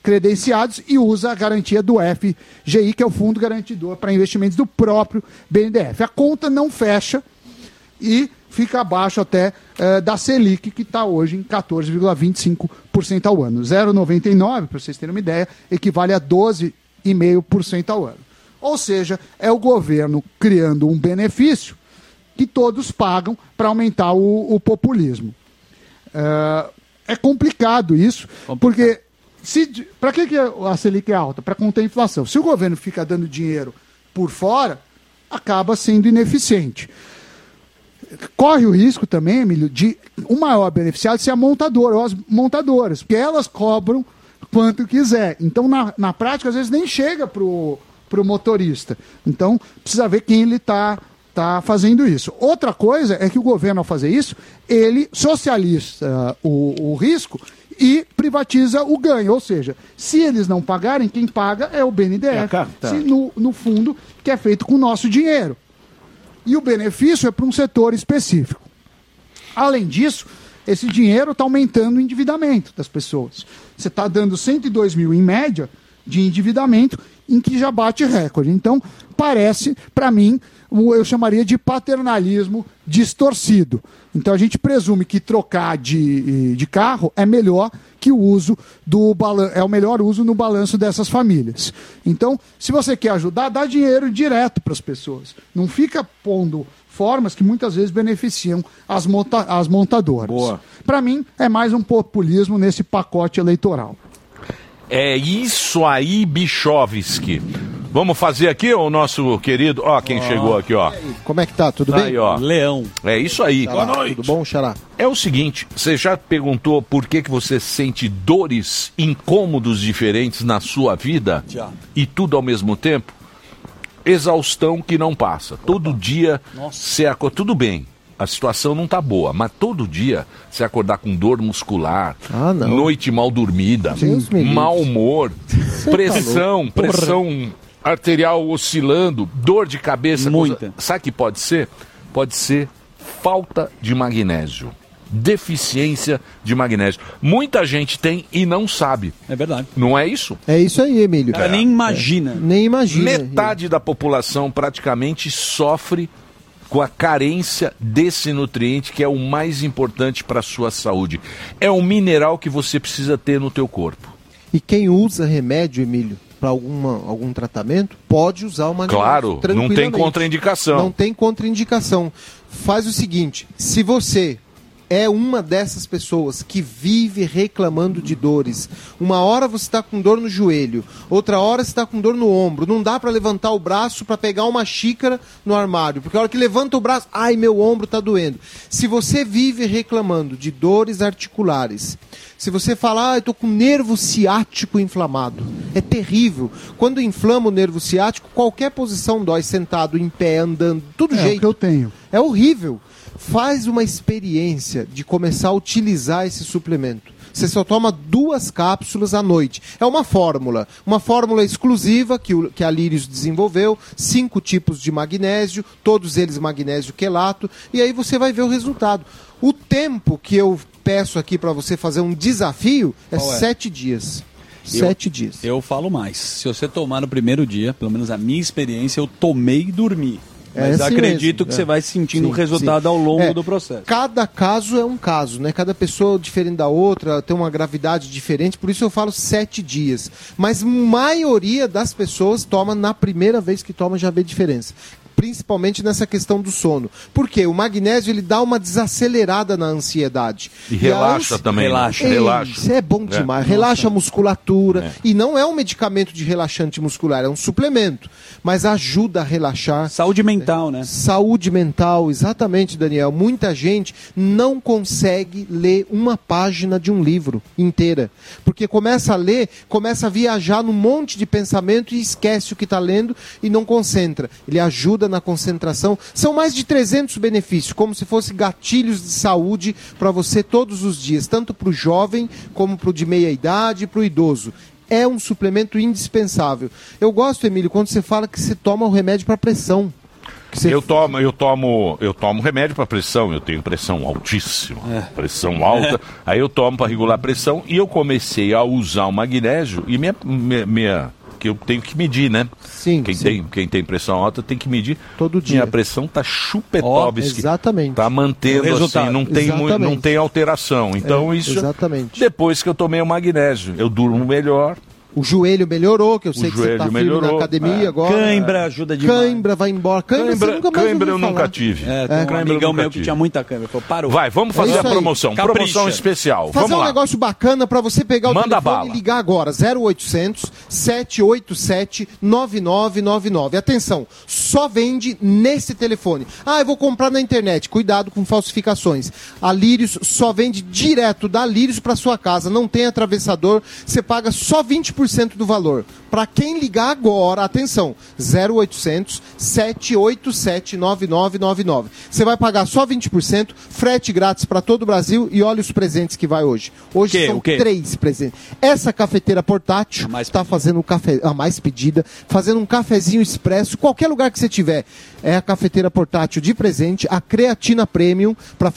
A: credenciados e usa a garantia do F G I, que é o Fundo Garantidor para Investimentos do próprio B N D E F. A conta não fecha e fica abaixo até eh, da Selic, que está hoje em quatorze vírgula vinte e cinco por cento ao ano. zero vírgula noventa e nove, para vocês terem uma ideia, equivale a doze vírgula cinco por cento ao ano. Ou seja, é o governo criando um benefício que todos pagam para aumentar o, o populismo. Uh, é complicado isso, complicado. Porque para que, que a Selic é alta? Para conter a inflação. Se o governo fica dando dinheiro por fora, acaba sendo ineficiente. Corre o risco também, Emílio, de o maior beneficiado ser a montadora ou as montadoras, porque elas cobram quanto quiser. Então, na, na prática, às vezes nem chega para o motorista. Então, precisa ver quem ele está tá fazendo isso. Outra coisa é que o governo, ao fazer isso, ele socializa uh, o, o risco e privatiza o ganho. Ou seja, se eles não pagarem, quem paga é o B N D E F, é, tá. se no, no fundo que é feito com o nosso dinheiro. E o benefício é para um setor específico. Além disso, esse dinheiro está aumentando o endividamento das pessoas. Você está dando cento e dois mil em média de endividamento, em que já bate recorde. Então, parece, para mim, eu chamaria de paternalismo distorcido. Então, a gente presume que trocar de, de carro é melhor que o uso do balan- é o melhor uso no balanço dessas famílias. Então, se você quer ajudar, dá dinheiro direto para as pessoas. Não fica pondo formas que muitas vezes beneficiam as, monta- as montadoras. Para mim, é mais um populismo nesse pacote eleitoral.
C: É isso aí, Bichovski. Vamos fazer aqui o nosso querido... Ó, quem oh. chegou aqui, ó.
H: Como é que tá? Tudo
C: tá
H: bem?
C: Aí, ó.
E: Leão.
C: É isso aí.
H: Xará,
C: Boa noite.
H: Tudo bom, Xará?
C: É o seguinte, você já perguntou por que, que você sente dores, incômodos diferentes na sua vida?
E: Já.
C: E tudo ao mesmo tempo? Exaustão que não passa. Todo dia você acorda... Tudo bem. A situação não tá boa, mas todo dia você acordar com dor muscular,
H: ah,
C: noite mal dormida, mau humor, você pressão, tá pressão arterial oscilando, dor de cabeça.
E: Muita.
C: Coisa... Sabe o que pode ser? Pode ser falta de magnésio, deficiência de magnésio. Muita gente tem e não sabe.
E: É verdade.
C: Não é isso?
H: É isso aí, Emílio.
E: Ela é. nem imagina.
H: É. Nem imagina.
C: Metade da população praticamente sofre com a carência desse nutriente que é o mais importante para a sua saúde. É um mineral que você precisa ter no teu corpo.
H: E quem usa remédio, Emílio, para alguma algum tratamento, pode usar o magnésio.
C: Claro, não tem contraindicação.
H: Não tem contraindicação. Faz o seguinte, se você é uma dessas pessoas que vive reclamando de dores. Uma hora você está com dor no joelho, outra hora você está com dor no ombro. Não dá para levantar o braço para pegar uma xícara no armário, porque a hora que levanta o braço, ai, meu ombro está doendo. Se você vive reclamando de dores articulares, se você falar, ah, eu estou com nervo ciático inflamado, é terrível. Quando inflama o nervo ciático, qualquer posição dói, sentado, em pé, andando, tudo
A: é
H: jeito. É
A: o que eu tenho.
H: É horrível. Faz uma experiência de começar a utilizar esse suplemento. Você só toma duas cápsulas à noite. É uma fórmula. Uma fórmula exclusiva que, o, que a Lírios desenvolveu. Cinco tipos de magnésio, todos eles magnésio quelato. E aí você vai ver o resultado. O tempo que eu peço aqui para você fazer um desafio é, é? sete dias.
E: Eu,
H: Sete dias.
E: Eu falo mais. Se você tomar no primeiro dia, pelo menos a minha experiência, eu tomei e dormi. Mas é assim acredito mesmo. que é. você vai sentindo o resultado sim. ao longo é. do processo.
H: Cada caso é um caso, né? Cada pessoa é diferente da outra, tem uma gravidade diferente, por isso eu falo sete dias. Mas a maioria das pessoas toma na primeira vez que toma, já vê diferença. Principalmente nessa questão do sono. Porque o magnésio ele dá uma desacelerada na ansiedade.
C: E, e relaxa ansi... também.
E: Relaxa.
H: Ei,
C: relaxa.
H: Isso é bom demais. É. Relaxa a musculatura. É. E não é um medicamento de relaxante muscular, é um suplemento. Mas ajuda a relaxar.
E: Saúde mental, né?
H: Saúde mental, exatamente, Daniel. Muita gente não consegue ler uma página de um livro inteira. Porque começa a ler, começa a viajar num monte de pensamento e esquece o que está lendo e não concentra. Ele ajuda na concentração. São mais de trezentos benefícios, como se fossem gatilhos de saúde para você todos os dias, tanto para o jovem como para o de meia idade e para o idoso. É um suplemento indispensável. Eu gosto, Emílio, quando você fala que você toma o remédio para pressão.
C: Eu tomo, eu tomo, eu tomo remédio para pressão, eu tenho pressão altíssima,
E: É.
C: pressão alta,
E: É.
C: aí eu tomo para regular a pressão e eu comecei a usar o magnésio e minha, minha, minha- que eu tenho que medir, né?
H: Sim,
C: quem
H: sim.
C: tem, quem tem pressão alta tem que medir.
H: Todo dia.
C: Minha pressão tá chupetovski.
H: Ó, exatamente.
C: Tá mantendo
H: O resultado.
C: assim, não tem mu-
H: Exatamente.
C: não tem alteração. Então
H: É,
C: isso
H: exatamente.
C: depois que eu tomei o magnésio, eu durmo melhor.
H: O joelho melhorou, que eu
C: O
H: sei que você
C: joelho
H: tá firme
C: melhorou.
H: na academia
C: É.
H: agora.
E: Cãibra ajuda demais.
H: Cãibra vai embora. Cãibra,
C: Cãibra-
H: você nunca mais
C: cãibra
H: ouviu
C: eu nunca
H: falar.
C: tive.
E: É, tem um
C: Cãibra eu
E: amigão
C: nunca
E: meu que
C: tive.
E: tinha muita câmera. Falou, parou.
C: Vai, vamos
H: É
C: fazer
H: isso
C: a
H: aí.
C: promoção.
E: Capricha.
C: Promoção especial.
H: Fazer
C: Vamos
H: um
C: lá.
H: negócio bacana pra você pegar o
C: Manda
H: telefone
C: bala.
H: e ligar agora. zero oitocentos, sete oito sete, nove nove nove nove. Atenção, só vende nesse telefone. Ah, eu vou comprar na internet. Cuidado com falsificações. A Lírios só vende direto da Lírios pra sua casa. Não tem atravessador. Você paga só vinte por cento do valor. Pra quem ligar agora, atenção, zero oitocentos, sete oito sete, nove nove nove nove. Você vai pagar só vinte por cento, frete grátis pra todo o Brasil e olha os presentes que vai hoje. Hoje
E: Que?
H: são
E: O quê?
H: três presentes. Essa cafeteira portátil está fazendo um café, a mais pedida, fazendo um cafezinho expresso, qualquer lugar que você tiver. É a cafeteira portátil de presente, a Creatina Premium para